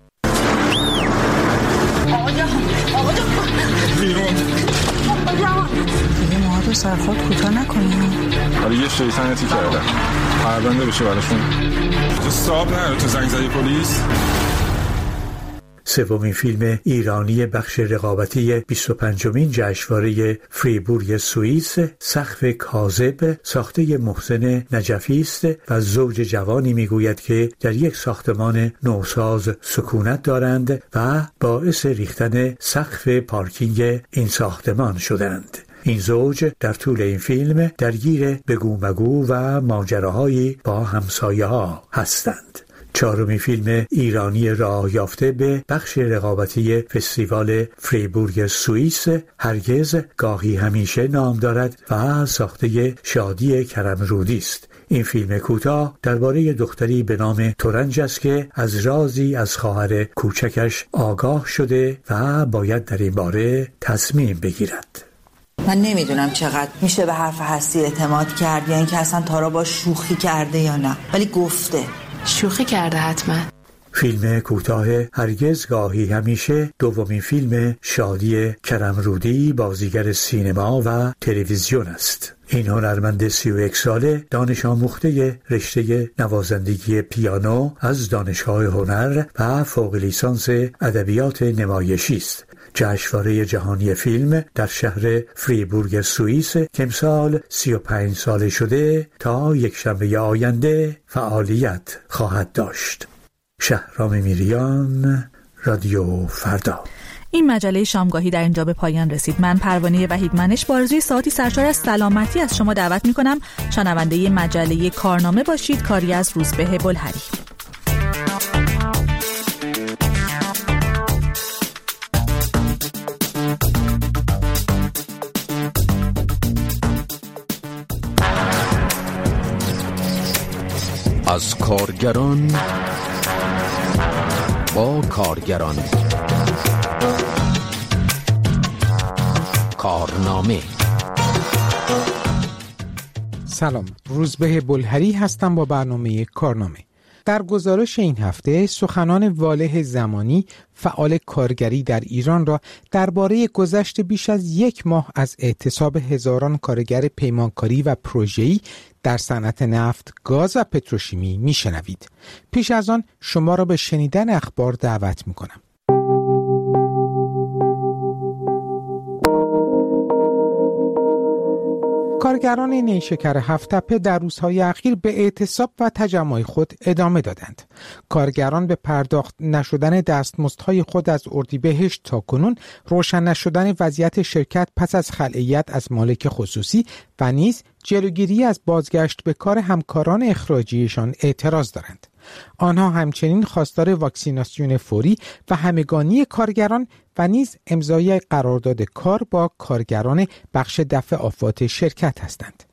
دیگه موهاتو سرخود کوتاه نکنیم.
حالا یه شیطنتی کردم پرونده بشه براشون. تو صاحب نره تو زنگ زدی پلیس.
سومین فیلم ایرانی بخش رقابتی بیست و پنجمین جشنواره فریبورگ سوئیس سقف کاذب ساخته محسن نجفی است و زوج جوانی میگوید که در یک ساختمان نوساز سکونت دارند و باعث ریختن سقف پارکینگ این ساختمان شدند. این زوج در طول این فیلم درگیر بگو مگو و ماجراهایی با همسایه ها هستند. چهارمین فیلم ایرانی راه یافته به بخش رقابتی فستیوال فریبورگ سوئیس هرگز گاهی همیشه نام دارد و ساخته شادی کرمرودی است. این فیلم کوتاه درباره دختری به نام تورنج است که از رازی از خواهر کوچکش آگاه شده و باید در این باره تصمیم بگیرد.
من نمیدونم چقدر میشه به حرف هستی اعتماد کرد یا اینکه اصلا تارا با شوخی کرده یا نه، ولی گفته
شوخی کرده حتما.
فیلم کوتاه هرگز گاهی همیشه دومین فیلم شادی کرمرودی بازیگر سینما و تلویزیون است. این هنرمند سی و یک ساله دانش آموخته رشته نوازندگی پیانو از دانشگاه هنر و فوق لیسانس ادبیات نمایشی است. جشنواره جهانی فیلم در شهر فریبورگ سوئیس که امسال سی و پنج ساله شده تا یک شنبه آینده فعالیت خواهد داشت. شهرام میریان، رادیو فردا.
این مجله شامگاهی در اینجا به پایان رسید. من پروانه وحیدمنش با آرزوی ساعتی سرشار از سلامتی از شما دعوت می‌کنم شنونده مجله کارنامه باشید. کاری از روزبه بلهری.
از کارگران با کارگران. کارنامه.
سلام، روزبه بلهری هستم با برنامه کارنامه. در گزارش این هفته سخنان واله زمانی فعال کارگری در ایران را درباره گذشت بیش از یک ماه از اعتصاب هزاران کارگر پیمانکاری و پروژه‌ای در صنعت نفت، گاز و پتروشیمی میشنوید. پیش از آن شما را به شنیدن اخبار دعوت میکنم. کارگران نیشکر هفت‌تپه در روزهای اخیر به اعتصاب و تجمع خود ادامه دادند. کارگران به پرداخت نشدن دستمزدهای خود از اردیبهشت تا کنون، روشن نشدن وضعیت شرکت پس از خلعیت از مالک خصوصی و نیز جلوگیری از بازگشت به کار همکاران اخراجیشان اعتراض دارند. آنها همچنین خواستار واکسیناسیون فوری و همگانی کارگران و نیز امضای قرارداد کار با کارگران بخش دفع آفات شرکت هستند.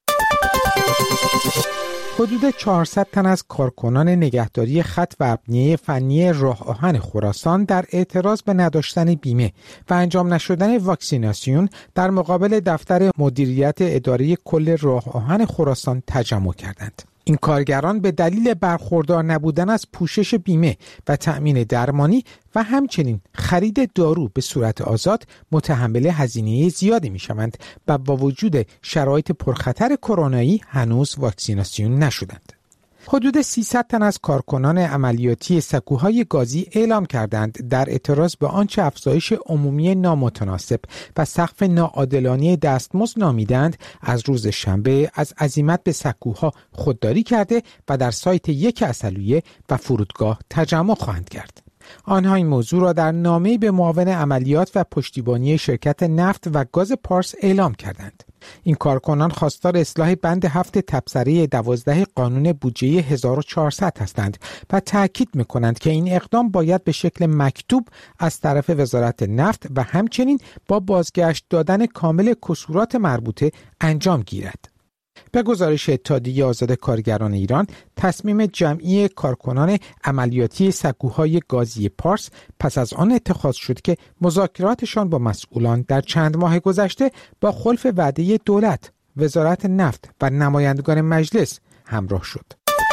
حدود چهارصد تن از کارکنان نگهداری خط و ابنیه فنی راه آهن خراسان در اعتراض به نداشتن بیمه و انجام نشدن واکسیناسیون در مقابل دفتر مدیریت اداره کل راه آهن خراسان تجمع کردند. این کارگران به دلیل برخوردار نبودن از پوشش بیمه و تأمین درمانی و همچنین خرید دارو به صورت آزاد متحمل هزینه زیادی می‌شوند و با وجود شرایط پرخطر کرونایی هنوز واکسیناسیون نشدند. حدود سیصد تن از کارکنان عملیاتی سکوهای گازی اعلام کردند در اعتراض به آنچه افزایش عمومی نامتناسب و سقف ناعادلانه دستمزد نامیدند از روز شنبه از عزیمت به سکوها خودداری کرده و در سایت یک اصلویه و فرودگاه تجمع خواهند کرد. آنها این موضوع را در نامه‌ای به معاون عملیات و پشتیبانی شرکت نفت و گاز پارس اعلام کردند. این کارکنان خواستار اصلاح بند هفت تبصره دوازده قانون بودجه هزار و چهارصد هستند و تأکید می‌کنند که این اقدام باید به شکل مکتوب از طرف وزارت نفت و همچنین با بازگشت دادن کامل کسورات مربوطه انجام گیرد. به گزارش اتحادیه آزاد کارگران ایران، تصمیم جمعی کارکنان عملیاتی سکوهای گازی پارس پس از آن اتخاذ شد که مذاکراتشان با مسئولان در چند ماه گذشته با خلف وعده دولت، وزارت نفت و نمایندگان مجلس همراه شد.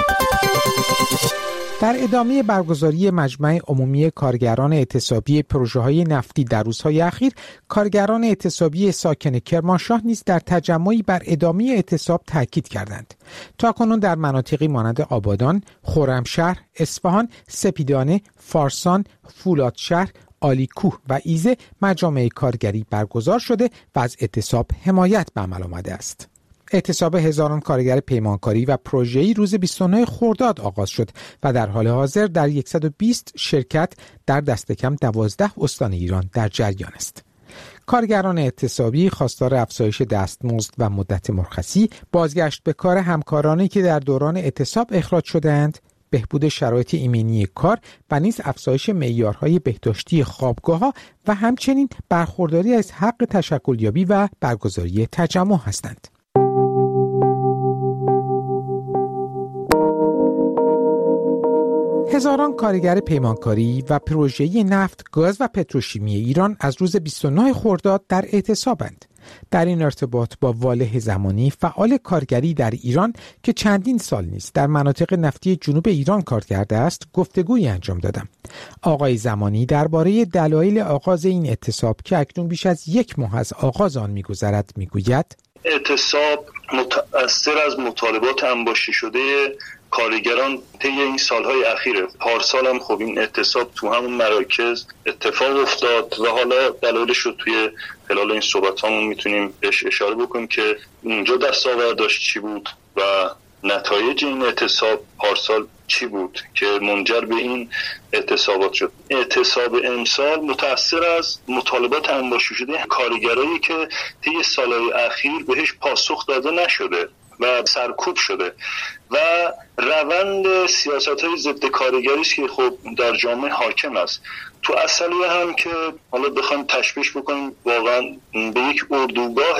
در ادامه برگزاری مجمع عمومی کارگران اعتصابی پروژه‌های نفتی در روزهای اخیر، کارگران اعتصابی ساکن کرمانشاه نیز در تجمعی بر ادامه اعتصاب تاکید کردند. تاکنون در مناطقی مانند آبادان، خرمشهر، اصفهان، سپیدانه، فارسان، فولادشهر، آلیکوه و ایزه مجامع کارگری برگزار شده و از اعتصاب حمایت به عمل آمده است. اعتصاب هزاران کارگر پیمانکاری و پروژه‌ای روز بیست و نه خرداد آغاز شد و در حال حاضر در صد و بیست شرکت در دست کم دوازده استان ایران در جریان است. کارگران اعتصابی خواستار افزایش دستمزد و مدت مرخصی، بازگشت به کار همکارانی که در دوران اعتصاب اخراج شده‌اند، بهبود شرایط ایمنی کار و نیز افزایش معیارهای بهداشتی خوابگاه‌ها و همچنین برخورداری از حق تشکلیابی و برگزاری تجمع هستند. هزاران کارگر پیمانکاری و پروژه‌ای نفت، گاز و پتروشیمی ایران از روز بیست و نه خرداد در اعتصابند. در این ارتباط با واله زمانی فعال کارگری در ایران که چندین سال نیست در مناطق نفتی جنوب ایران کار کرده است، گفتگویی انجام دادم. آقای زمانی درباره دلایل آغاز این اعتصاب که اکنون بیش از یک ماه از آغاز آن می‌گذرد می‌گوید:
اعتصاب متأثر از مطالبات انباشته شده کارگران طی این سالهای اخیره. پارسال هم خب این اعتصاب تو همون مراکز اتفاق افتاد و حالا دلایلش رو توی خلال این صحبتامون میتونیم بهش اشاره بکنیم که اونجا دستاوردش چی بود و نتایج این اعتصاب پارسال چی بود که منجر به این اعتصابات شد. اعتصاب امسال متأثر از مطالبات انباشته شده کارگرایی که طی سالهای اخیر بهش پاسخ داده نشده و سرکوب شده و روند سیاست‌های ضد کارگری است که خب در جامعه حاکم است. تو اصلیه هم که حالا بخوایم تشبیه بکنیم واقعا به یک اردوگاه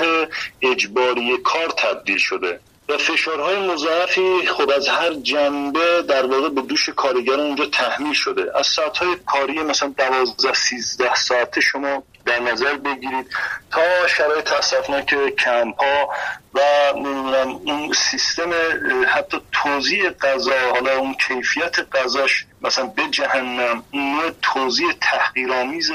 اجباری کار تبدیل شده و فشارهای مضاعفی خب از هر جنبه در واقع به دوش کارگران اونجا تحمیل شده. از ساعت‌های کاری مثلا دوازده سیزده ساعته شما در نظر بگیرید تا شرایط اسفناک کمپ‌ها و نمیدونم اون سیستم حتی توزیع غذا، حالا اون کیفیت غذاش مثلا به جهنم، اون توزیع تحقیرآمیز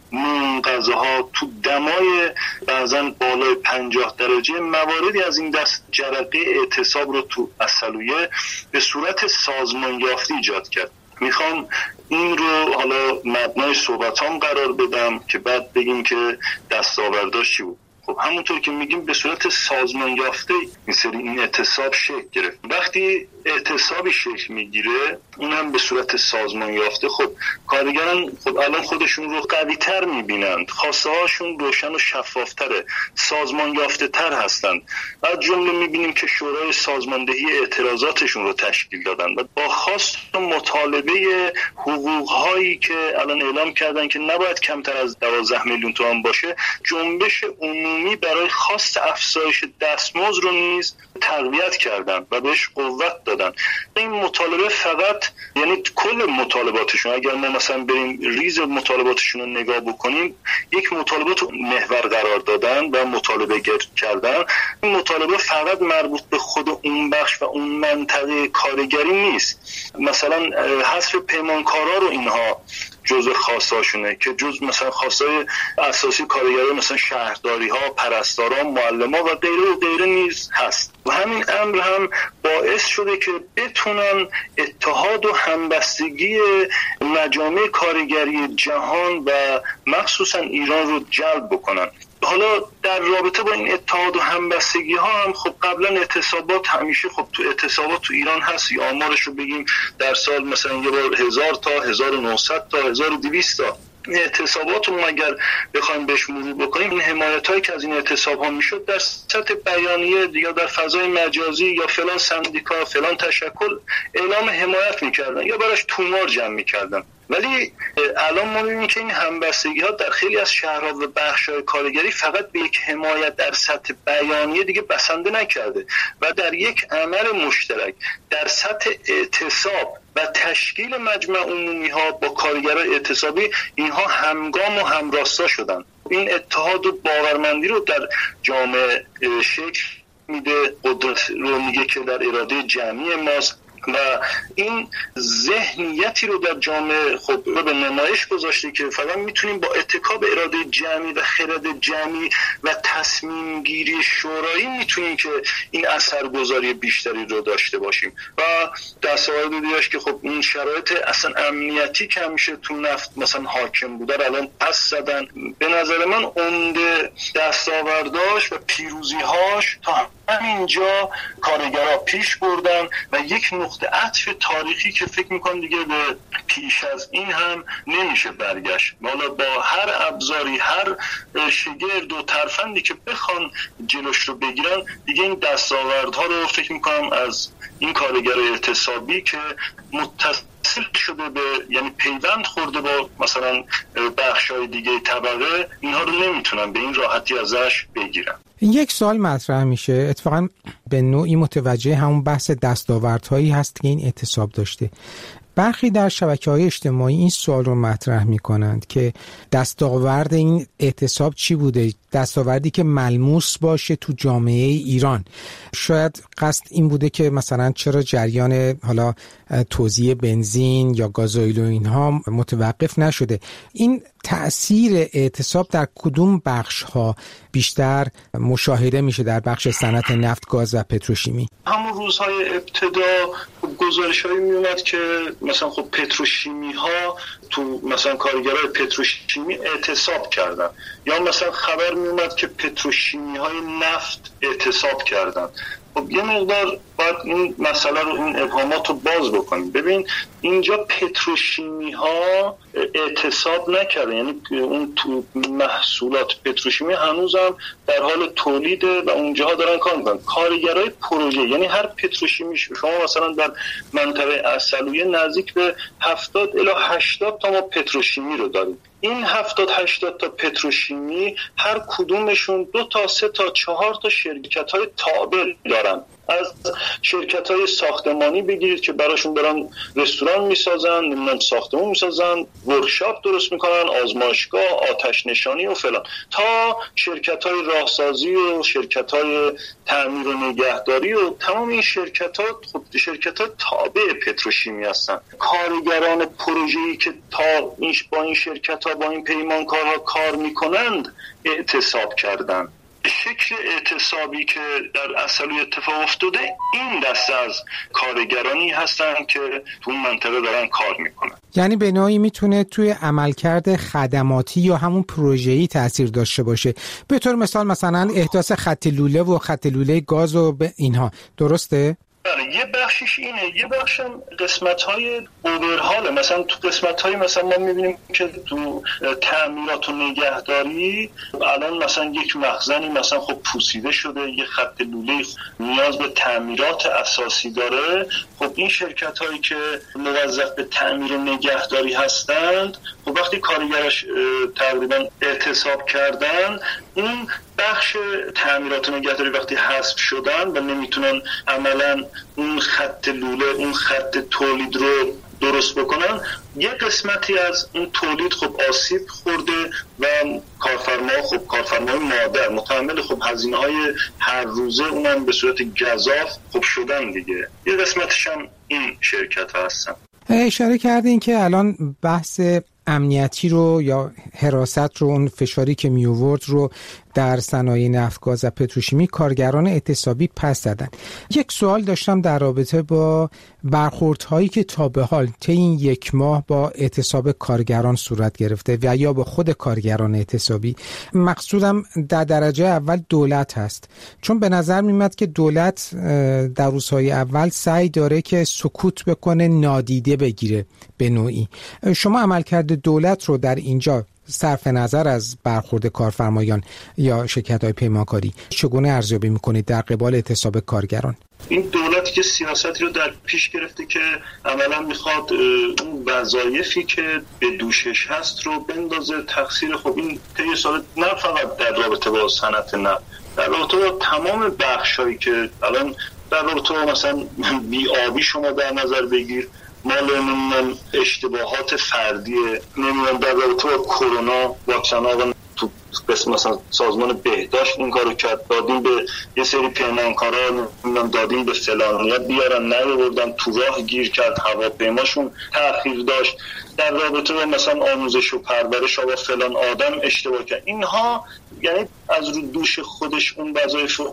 اون غذاها تو دمای بعضا بالای پنجاه درجه، مواردی از این دست جرقه اعتصاب رو تو اصلویه به صورت سازمان یافته ایجاد کرد. میخوام این رو حالا مبنای صحبتام قرار بدم که بعد بگیم که دستاورداش چی بود. خب همونطور که میگیم به صورت سازمان یافته این سری این اعتصاب شکل گرفت. وقتی اعتصابی شکل میگیره اونم به صورت سازمان یافته، خب کارگران خب الان خودشون رو قوی تر میبینند، خواسته هاشون روشن و شفافتره، سازمان یافته تر هستند. از جمله میبینیم که شورای سازماندهی اعتراضاتشون رو تشکیل دادن و با خواست و مطالبه حقوق هایی که الان اعلام کردن که نباید کمتر از دوازده میلیون تومان باشه، جنبش عمومی برای خواست افزایش دستمزد رو نیز تقویت کردن و بهش قوت دادن. این مطالبه فقط یعنی کل مطالباتشون، اگر ما مثلا بریم ریز مطالباتشون رو نگاه بکنیم، یک مطالبات محور قرار دادن و مطالبه کردن. این مطالبه فقط مربوط به خود اون بخش و اون منطقه کارگری نیست. مثلا حذف پیمانکارا رو اینها جزء خواستاشونه که جزء مثلا خواستای اساسی کارگران مثلا شهرداری ها، پرستاران، معلمان و غیره و غیره نیز هست و همین امر هم باعث شده که بتونن اتحاد و همبستگی مجامع کارگری جهان و مخصوصا ایران رو جلب بکنن. حالا در رابطه با این اتحاد و همبستگی ها هم خب قبلا اعتصابات همیشه خب تو اعتصابات تو ایران هست، یا آمارش رو بگیم در سال مثلا یه بار هزار تا هزار و نهصد تا هزار و دویست تا اعتصابات رو اگر بخوایم بهش مرور بکنیم، این حمایت هایی که از این اعتصاب ها میشد در سطح بیانیه یا در فضای مجازی یا فلان سندیکا فلان تشکل اعلام حمایت میکردن یا براش تومار جمع میکردن. ولی الان ما می‌بینیم که این همبستگی ها در خیلی از شهرها و بخش‌های کارگری فقط به یک حمایت در سطح بیانیه دیگه بسنده نکرده و در یک عمل مشترک در سطح اعتصاب و تشکیل مجمع عمومی ها با کارگرای اعتصابی اینها همگام و همراستا شدن. این اتحاد و باورمندی رو در جامعه شکل میده، قدرت رو میگه که در اراده جمعی ماست و این ذهنیتی رو در جامعه خب رو به نمایش گذاشته که فقط میتونیم با اتکا به اراده جمعی و خرد جمعی و تصمیم گیری شورایی میتونیم که این اثرگذاری بیشتری رو داشته باشیم و دستاورد دیگه‌اش که خب این شرایط اصلا امنیتی که همیشه تو نفت مثلا حاکم بوده الان پس زدن. به نظر من عمده دستاورداش و پیروزی‌هاش تا همینجا کارگرها پیش بردن و یک نقطه عطف تاریخی که فکر میکنم دیگه به پیش از این هم نمیشه برگشت. والا با هر ابزاری، هر شگرد و ترفندی که بخوان جلوش رو بگیرن، دیگه این دستاوردها رو فکر میکنم از این کارگر اعتصابی که متصل شده به یعنی پیوند خورده با مثلا بخشای دیگه طبقه، اینها رو نمیتونن به این راحتی ازش بگیرن.
یک سوال مطرح میشه، اتفاقا به نوعی متوجه همون بحث دستاوردهایی هست که این اعتصاب داشته. برخی در شبکه‌های اجتماعی این سوال رو مطرح می‌کنند که دستاورد این اعتصاب چی بوده؟ دستاوردی که ملموس باشه تو جامعه ایران. شاید قصد این بوده که مثلا چرا جریان حالا توزیع بنزین یا گازوئیل و اینها متوقف نشده. این تأثیر اعتصاب در کدوم بخش‌ها بیشتر مشاهده میشه؟ در بخش صنعت نفت، گاز و پتروشیمی؟
همون روزهای ابتدا گزارش‌هایی میومد که مثلا خب پتروشیمی ها تو مثلا کارگرای پتروشیمی اعتصاب کردن، یا مثلا خبر میومد که پتروشیمی های نفت اعتصاب کردن. خب یه مقدار باید این مسئله رو، این ابهامات رو باز بکنیم. ببین اینجا پتروشیمی ها اعتصاب نکردن، یعنی اون تو محصولات پتروشیمی هنوز هم در حال تولیده و اونجاها دارن کار میکنن. کارگرای پروژه، یعنی هر پتروشیمی، شما مثلا در منطقه عسلویه نزدیک به هفتاد الی هشتاد تا ما پتروشیمی رو داریم. این هفتاد هشتاد تا پتروشیمی هر کدومشون دو تا سه تا چهار تا شرکت های تابع دارن. از شرکت های ساختمانی بگیرید که براشون دارن رستوران میسازن، نمیدونم ساختمون میسازن، ورکشاپ درست میکنن، آزمایشگاه، آتش نشانی و فلان، تا شرکت های راهسازی و شرکت های تعمیر و نگهداری و تمام این شرکت ها خب شرکت های تابع پتروشیمی هستن. کارگران پروژه‌ای که تا این با این شرکت ها با این پیمانکارها کار میکنند اعتصاب کردن. شکل اعتصابی که در عسلویه اتفاق افتاده این دسته از کارگرانی هستن که تو اون منطقه دارن کار میکنن.
یعنی به نوعی میتونه توی عملکرد خدماتی یا همون پروژه‌ای تأثیر داشته باشه. به طور مثال مثلا احداث خط لوله و خط لوله گاز و اینها، درسته؟
بله، یه بخشش اینه، یه بخشم قسمت‌های اوورهال. مثلا تو قسمت‌های مثلا ما می‌بینیم که تو تعمیرات و نگهداری الان مثلا یک مخزنی مثلا خب پوسیده شده، یه خط لوله نیاز به تعمیرات اساسی داره. خب این شرکت‌هایی که موظف به تعمیر و نگهداری هستند، خب وقتی کارگرش تقریبا اعتصاب کردن، اون بخش تعمیرات و نگهداری وقتی حذف شدن و نمیتونن عملاً اون خط لوله، اون خط تولید رو درست بکنن، یه قسمتی از اون تولید خب آسیب خورده و کارفرما خب کارفرمای مادر متحمل خب هزینه‌های هر روزه اونم به صورت گزاف خب شدن دیگه. یه قسمتش هم این شرکت ها هستن.
اشاره کردین که الان بحث امنیتی رو یا حراست رو، اون فشاری که می آورد رو در صنایع نفت، گاز و پتروشیمی کارگران اعتصابی پس زدن. یک سوال داشتم در رابطه با برخوردهایی که تا به حال طی این یک ماه با اعتصاب کارگران صورت گرفته و یا با خود کارگران اعتصابی. مقصودم در درجه اول دولت هست، چون به نظر میاد که دولت در روزهای اول سعی داره که سکوت بکنه، نادیده بگیره به نوعی. شما عملکرد دولت رو در اینجا صرف نظر از برخورد کارفرمایان یا شرکت‌های پیمانکاری چگونه ارزیابی می‌کنید در قبال اعتصاب کارگران؟
این دولتی که سیاستی رو در پیش گرفته که عملا میخواد اون وظایفی که به دوشش هست رو بندازه تقصیر خب این طی سال، نه فقط در رابطه با صنعت نفت، در رابطه با تمام بخشایی که الان در رابطه با مثلا بی‌آبی شما در نظر بگیر، مال نمیدونم اشتباهات فردیه، نمیدونم در رابطه با کرونا واکسن‌ها تو قسم مثلا سازمان بهداشت این کارو کرد، دادیم به یه سری پیمانکارا، نمیدونم دادیم به فلانیا بیارن نیاوردن، تو راه گیر کرد، هواپیماشون تأخیر داشت، در رابطه با مثلا آموزش و پرورش و فلان آدم اشتباه کرد. اینها یعنی از رو دوش خودش اون وظایف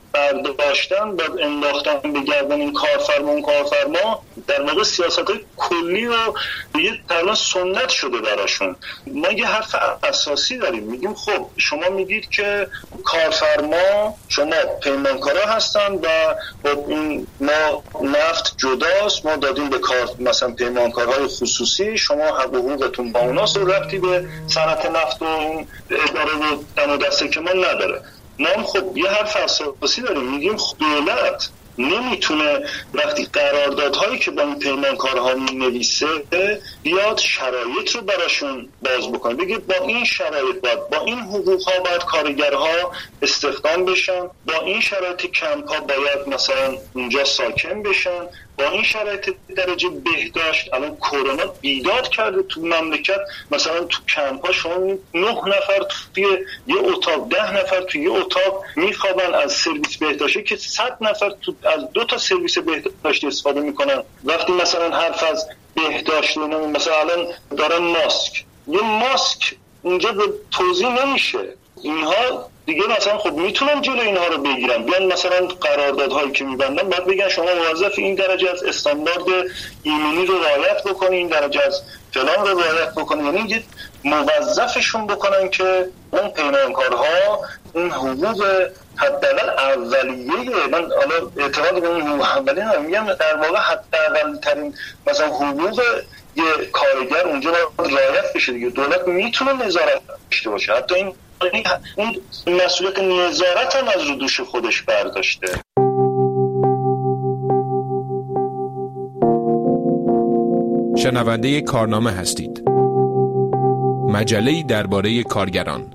برداشتن و انداختن به گردن این کارفرما اون کارفرما در واقع سیاست‌های کلی و یه تقریبا سنت شده براشون. ما یه حرف اساسی داریم، میگیم خب شما میگید که کارفرما شما پیمانکارا هستن و خب این ما نفت جداست، ما دادیم به کار مثلا پیمانکارهای خصوصی، شما حقوقتون با اوناست و ربطی به صنعت نفت و این اداره و دم و دسته که ما نداره. ما خب یه حرف اساسی داریم، میگیم دولت نمیتونه وقتی قراردادهایی که با این پیمانکارها مینویسه بیاد شرایط رو براشون باز بکنه، بگه با این شرایط باید، با این حقوقها باید کارگرها استخدام بشن، با این شرایط کمپ‌ها باید مثلا اونجا ساکن بشن، با این شرایط درجه بهداشت. الان کرونا بیداد کرده تو مملکت، مثلا تو کمپ‌ها شما نه نفر توی یه اتاق، ده نفر توی یه اتاق میخوابن از سرویس بهداشتی که صد نفر تو از دو تا سرویس بهداشتی استفاده میکنن. وقتی مثلا حرف از بهداشت مثلا الان دارن ماسک، یه ماسک اونجا به توضیح نمیشه. اینها دیگه مثلا خب میتونن جلوی اینها رو بگیرن، بیان مثلا قراردادهایی که میبندن بعد بگن شما موظف این درجه از استاندارد ایمنی رو رعایت بکنین، این درجه از فلان رو رعایت بکنین، یعنی یه موظفشون بکنن که اون پیمانکارها اون حقوق حداقل اولیه، من حالا اعتقاد به اون حقوق اولیه میگم در واقع حداقل ترین مثلا حقوق یه کارگر اونجا باید رعایت بشه دیگه. دولت میتونه نظارت داشته باشه، حتی این اون مسئولیت نظارت هم از رو دوش خودش برداشته.
شنونده کارنامه هستید، مجله‌ای درباره کارگران.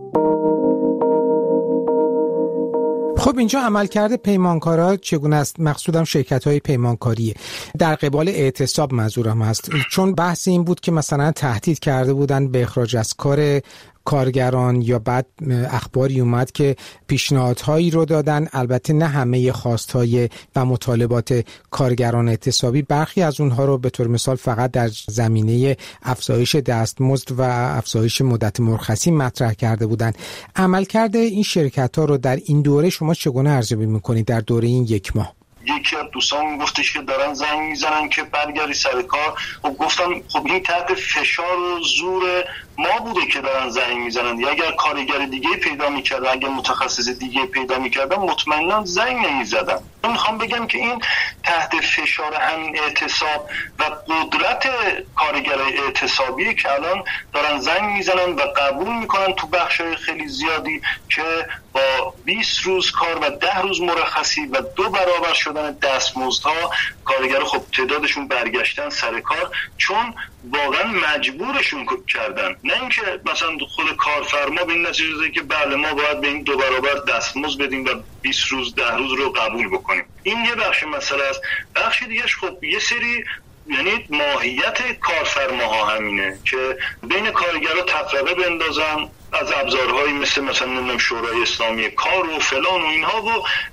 خب اینجا عملکرد پیمانکارا چگونه است؟ مقصودم شرکت‌های پیمانکاریه در قبال اعتصاب منظورم هست، چون بحث این بود که مثلا تهدید کرده بودن به اخراج از کار کارگران، یا بعد اخباری اومد که پیشنهادهایی رو دادن، البته نه همه خواستهای و مطالبات کارگران اعتصابی، برخی از اونها رو به طور مثال فقط در زمینه افزایش دستمزد و افزایش مدت مرخصی مطرح کرده بودن. عملکرد این شرکت‌ها رو در این دوره شما چگونه ارزیابی می‌کنید در دوره این یک ماه؟
یکی از دوستان گفتش که دارن زنگ میزنن که برگردی سر کار. خب گفتم خب این تحت فشار و زور ما بوده که دارن زنگ میزنن، یا اگر کارگر دیگه پیدا میکردن، اگر متخصص دیگه پیدا میکردن مطمئنا زنگ نمیزدن. من میخوام بگم که این تحت فشار همین اعتصاب و قدرت کارگرای اعتصابی که الان دارن زنگ میزنن و قبول میکنن تو بخشای خیلی زیادی که با بیست روز کار و ده روز مرخصی و دو برابر شدن دستمزدها کارگر خب تعدادشون برگشتن سر کار، چون واقعا مجبورشون کردن، نه اینکه مثلا خود کارفرما به این نتیجه رسید که بله ما باید به این دو برابر دستمزد بدیم و بیست روز ده روز رو قبول بکنیم. این یه بخش مسئله است. بخش دیگهش خب یه سری، یعنی ماهیت کارفرماها همینه که بین کارگرها تفرقه بندازن از ابزارهایی مثل مثلا نمیدونم شورای اسلامی کار و فلان و اینها و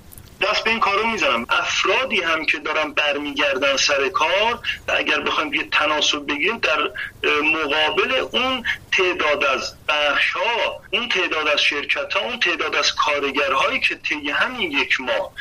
دست به این کارو میزنم. افرادی هم که دارن برمیگردن سر کار، اگر بخوایم یه تناسب بگیریم در مقابل اون تعداد از بخش‌ها، اون تعداد از شرکت‌ها، اون تعداد از کارگرهایی که طی همین یک ماه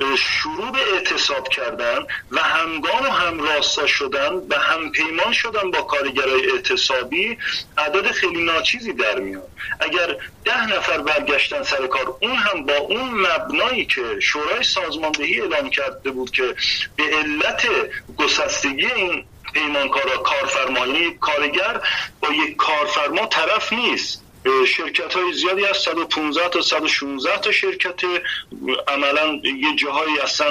شروع به اعتصاب کردن و همگام و همراستا شدن و هم پیمان شدن با کارگرای اعتصابی، عدد خیلی ناچیزی در میاد. اگر ده نفر برگشتن سر کار، اون هم با اون مبنایی که شورای سازماندهی اعلام کرده بود که به علت گسستگی این پیمانکارا کارفرمایی، کارگر با یک کارفرما طرف نیست. شرکت های زیادی از صد و پانزده تا صد و شانزده تا شرکت عملا یه جاهایی اصلا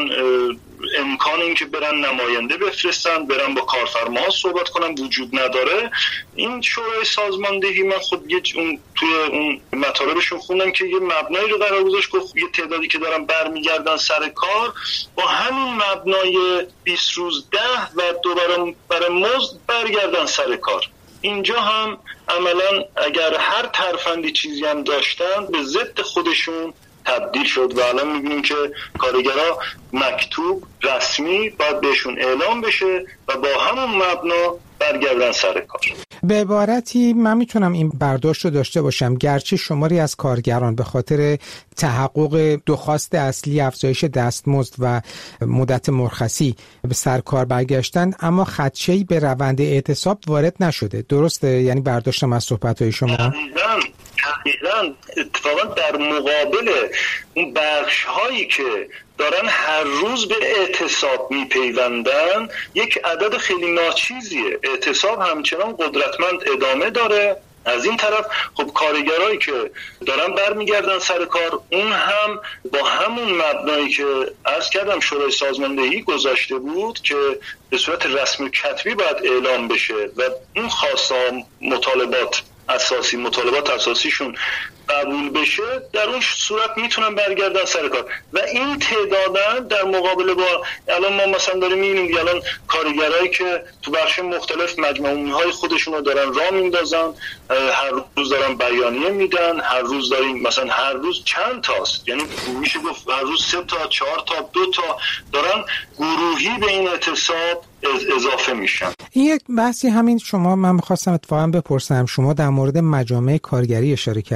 امکان این که برن نماینده بفرستن، برن با کارفرماها صحبت کنن وجود نداره. این شورای سازماندهی من خود یه اون توی اون مطالبشون خوندم که یه مبنایی رو قرار گذاشت، گفت یه تعدادی که دارن برمیگردن سر کار با همین مبنای بیست روز ده و دوباره برای مزد برگردن سر کار. اینجا هم عملا اگر هر ترفندی چیزی هم داشتن به ضد خودشون تبدیل شد و الان میبینیم که کارگرها مکتوب رسمی باید بهشون اعلام بشه و با همون مبنا برگردن سر کار.
به عبارتی من میتونم این برداشت رو داشته باشم گرچه شماری از کارگران به خاطر تحقق دو خواست اصلی افزایش دستمزد و مدت مرخصی به سر کار برگشتن، اما خدشه‌ای به روند اعتصاب وارد نشده. درسته؟ یعنی برداشتم از صحبت‌های شما.
دقیقاً دقیقاً اتفاقا در مقابل اون بخش هایی که دارن هر روز به اعتصاب میپیوندن یک عدد خیلی ناچیزیه. اعتصاب همچنان قدرتمند ادامه داره. از این طرف خب کارگرایی که دارن برمیگردن سر کار، اون هم با همون مبنایی که عرض کردم شورای سازماندهی گذاشته بود که به صورت رسمی و کتبی باید اعلام بشه و اون خواسته مطالبات اساسی مطالبات اساسیشون قبول بشه، در اون صورت میتونن برگردن سر کار. و این تعدادن در مقابل با الان ما مثلا داریم میبینیم الان کارگرایی که تو بخش مختلف مجموعه‌های خودشون رو دارن راه میندازن، هر روز دارن بیانیه میدن، هر روز داریم مثلا هر روز چند تاست، یعنی میشه گفت هر روز سه تا چهار تا دو تا دارن گروهی به این اعتصاب اضافه میشن.
این یک بحثی همین شما من می‌خواستم اتفاقا بپرسم، شما در مورد مجامع کارگری اشاره کردید.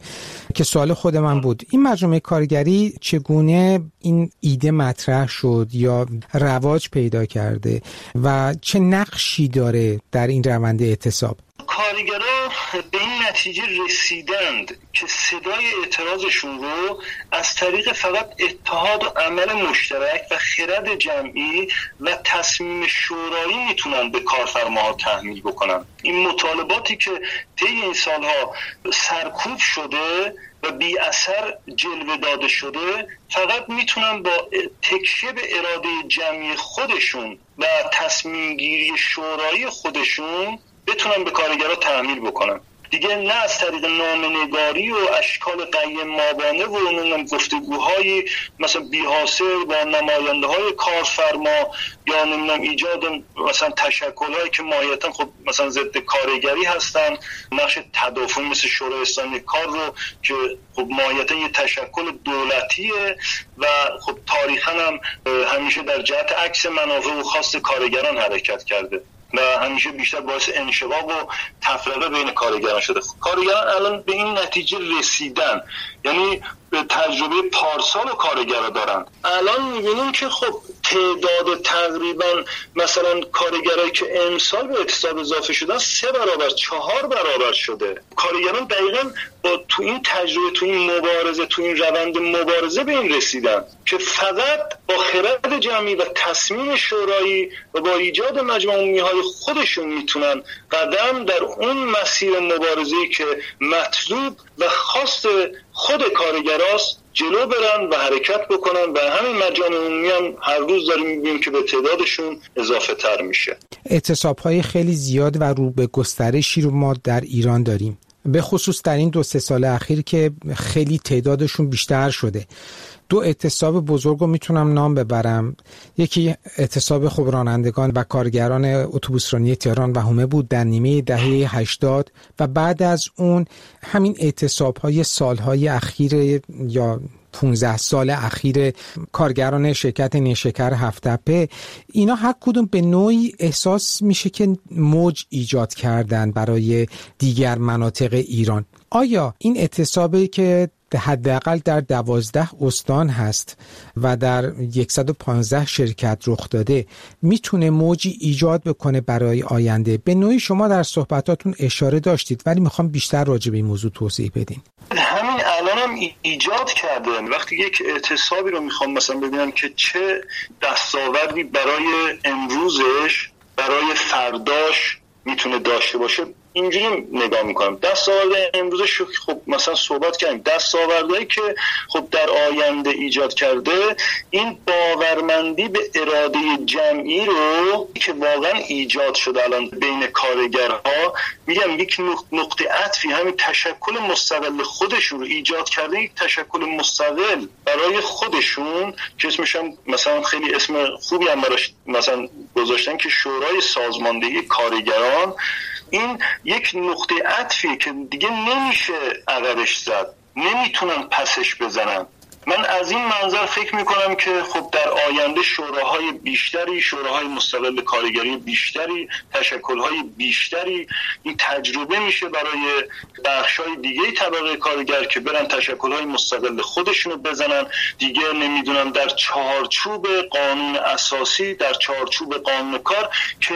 که سوال خود من بود این مجموعه کارگری چگونه این ایده مطرح شد یا رواج پیدا کرده و چه نقشی داره در این روند اعتصاب؟
کارگرها به این نتیجه رسیدند که صدای اعتراضشون رو از طریق فقط اتحاد و عمل مشترک و خرد جمعی و تصمیم شورایی میتونن به کارفرماها تحمیل بکنن. این مطالباتی که طی این سالها سرکوب شده و بی اثر جلوه داده شده فقط میتونن با تکیه به اراده جمعی خودشون و تصمیم گیری شورایی خودشون بتونن به کارگرها تحمیل بکنن. دیگه نه از طریق نامه‌نگاری و اشکال قیم مابانه و اون گفتگوهای مثلا بی‌حاصل با نماینده های کارفرما یا نمیدونم ایجاد مثلا تشکل‌هایی که ماهیتاً خب مثلا ضد کارگری هستن، نقش تدافع مثل شورای اسلامی کار رو که خب ماهیتاً یه تشکل دولتیه و خب تاریخاً هم همیشه در جهت عکس منافع و خواست کارگران حرکت کرده و همیشه بیشتر باعث انشقاق و تفرقه بین کارگران شده. کارگران الان به این نتیجه رسیدن، یعنی به تجربه پارسال و کارگرها دارن. الان میبینیم که خب تعداد تقریبا مثلا کارگرایی که امسال به اعتصاب اضافه شدن سه برابر چهار برابر شده. کارگران دقیقاً با تو این تجربه تو این مبارزه تو این روند مبارزه به این رسیدن که فقط با خرد جمعی و تصمیم شورایی و با ایجاد مجمع عمومی‌های خودشون میتونن قدم در اون مسیر مبارزه‌ای که مطلوب و خواست خود کارگراست جلو برن و حرکت بکنن و همین مجامع عمومی هم هر روز داریم می‌بینیم که به تعدادشون اضافه تر میشه.
اعتصاب‌های خیلی زیاد و رو به گسترشی رو ما در ایران داریم، به خصوص در این دو سه سال اخیر که خیلی تعدادشون بیشتر شده. دو اعتصاب بزرگ رو میتونم نام ببرم. یکی اعتصاب خب رانندگان و کارگران اتوبوسرانی تهران و حومه بود در نیمه دهه هشتاد و بعد از اون همین اعتصاب‌های سالهای اخیر یا پانزده سال اخیر کارگران شرکت نیشکر هفت‌تپه، اینا هر کدوم به نوعی احساس میشه که موج ایجاد کردن برای دیگر مناطق ایران. آیا این اعتصابی که حداقل در دوازده استان هست و در صد و پانزده شرکت رخ داده میتونه موجی ایجاد بکنه برای آینده؟ به نوعی شما در صحبتاتون اشاره داشتید ولی میخوام بیشتر راجع به این موضوع توضیح بدین.
همین الان هم ایجاد کرده. وقتی یک اعتصابی رو میخوام مثلا ببینم که چه دستاوردی برای امروزش برای فرداش میتونه داشته باشه، اینجوری نگاه میکنم. دستاورد امروزش خب مثلا صحبت کردیم، دستاوردهایی که خب در آینده ایجاد کرده این باورمندی به اراده جمعی رو که واقعا ایجاد شده الان بین کارگرها، میگم یک نقطه عطفی همین تشکل مستقل خودشون رو ایجاد کرده، یک تشکل مستقل برای خودشون که اسمش هم مثلا خیلی اسم خوبی هم براش مثلا گذاشتن که شورای سازماندهی کارگران. این یک نقطه عطفیه که دیگه نمیشه عقبش زد، نمیتونن پسش بزنن. من از این منظر فکر میکنم که خب در آینده شوراهای بیشتری، شوراهای مستقل کارگری بیشتری، تشکلهای بیشتری این تجربه میشه برای بخشای دیگه طبقه کارگر که برن تشکلهای مستقل خودشونو بزنن. دیگه نمیدونم در چارچوب قانون اساسی، در چارچوب قانون کار که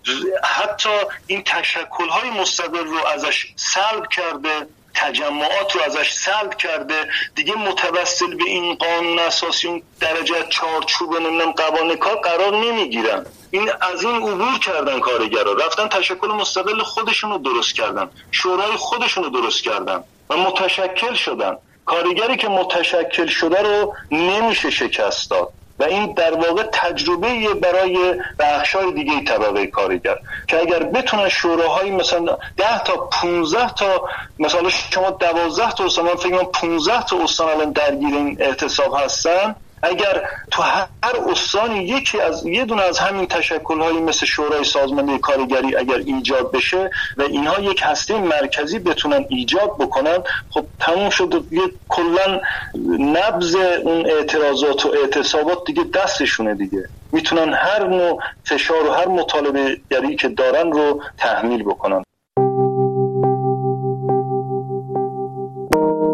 حتی این تشکلهای مستقل رو ازش سلب کرده، تجمعات رو ازش سلب کرده، دیگه متوسل به این قانون اساسی اون درجه چارچوب نمیدونم قوانین کار قرار نمیگیرن. این از این عبور کردن کارگرها، رفتن تشکل مستقل خودشون رو درست کردن، شورای خودشون رو درست کردن و متشکل شدن. کارگری که متشکل شده رو نمیشه شکست داد و این در واقع تجربه برای بخشای دیگه طبقه کارگر که اگر بتونن شوراهای مثلا ده تا پانزده تا مثلا شما دوازده تا استان، من فکر کنم پانزده تا استان الان درگیر این اعتصاب هستن، اگر تو هر استانی یکی از یه دونه از همین تشکل‌های مثل شورای سازماندهی کارگری اگر ایجاد بشه و اینها یک هسته مرکزی بتونن ایجاد بکنن، خب تموم شد. یه کلا نبض اون اعتراضات و اعتصابات دیگه دستشونه، دیگه میتونن هر نوع فشار و هر مطالبه گری که دارن رو تحمیل بکنن.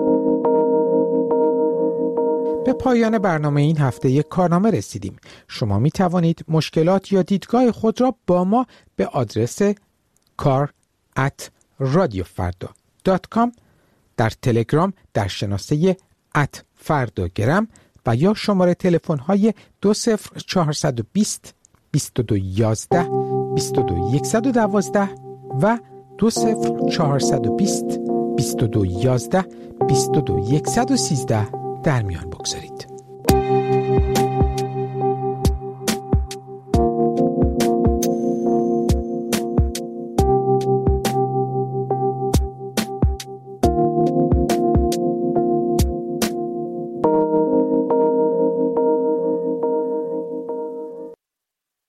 پایان برنامه این هفته یک کارنامه رسیدیم. شما می توانید مشکلات یا دیدگاه خود را با ما به آدرس کار ات رادیو فردا دات کام، در تلگرام در شناسه ات فرداگرم و یا شماره تلفن های دو صفر چهارصد و بیست بیست و دو یازده بیست و دو یکصد و دوازده و دو صفر چهارصد و بیست بیست و دو یازده بیست و دو یکصد و سیزده در میان بگذارید.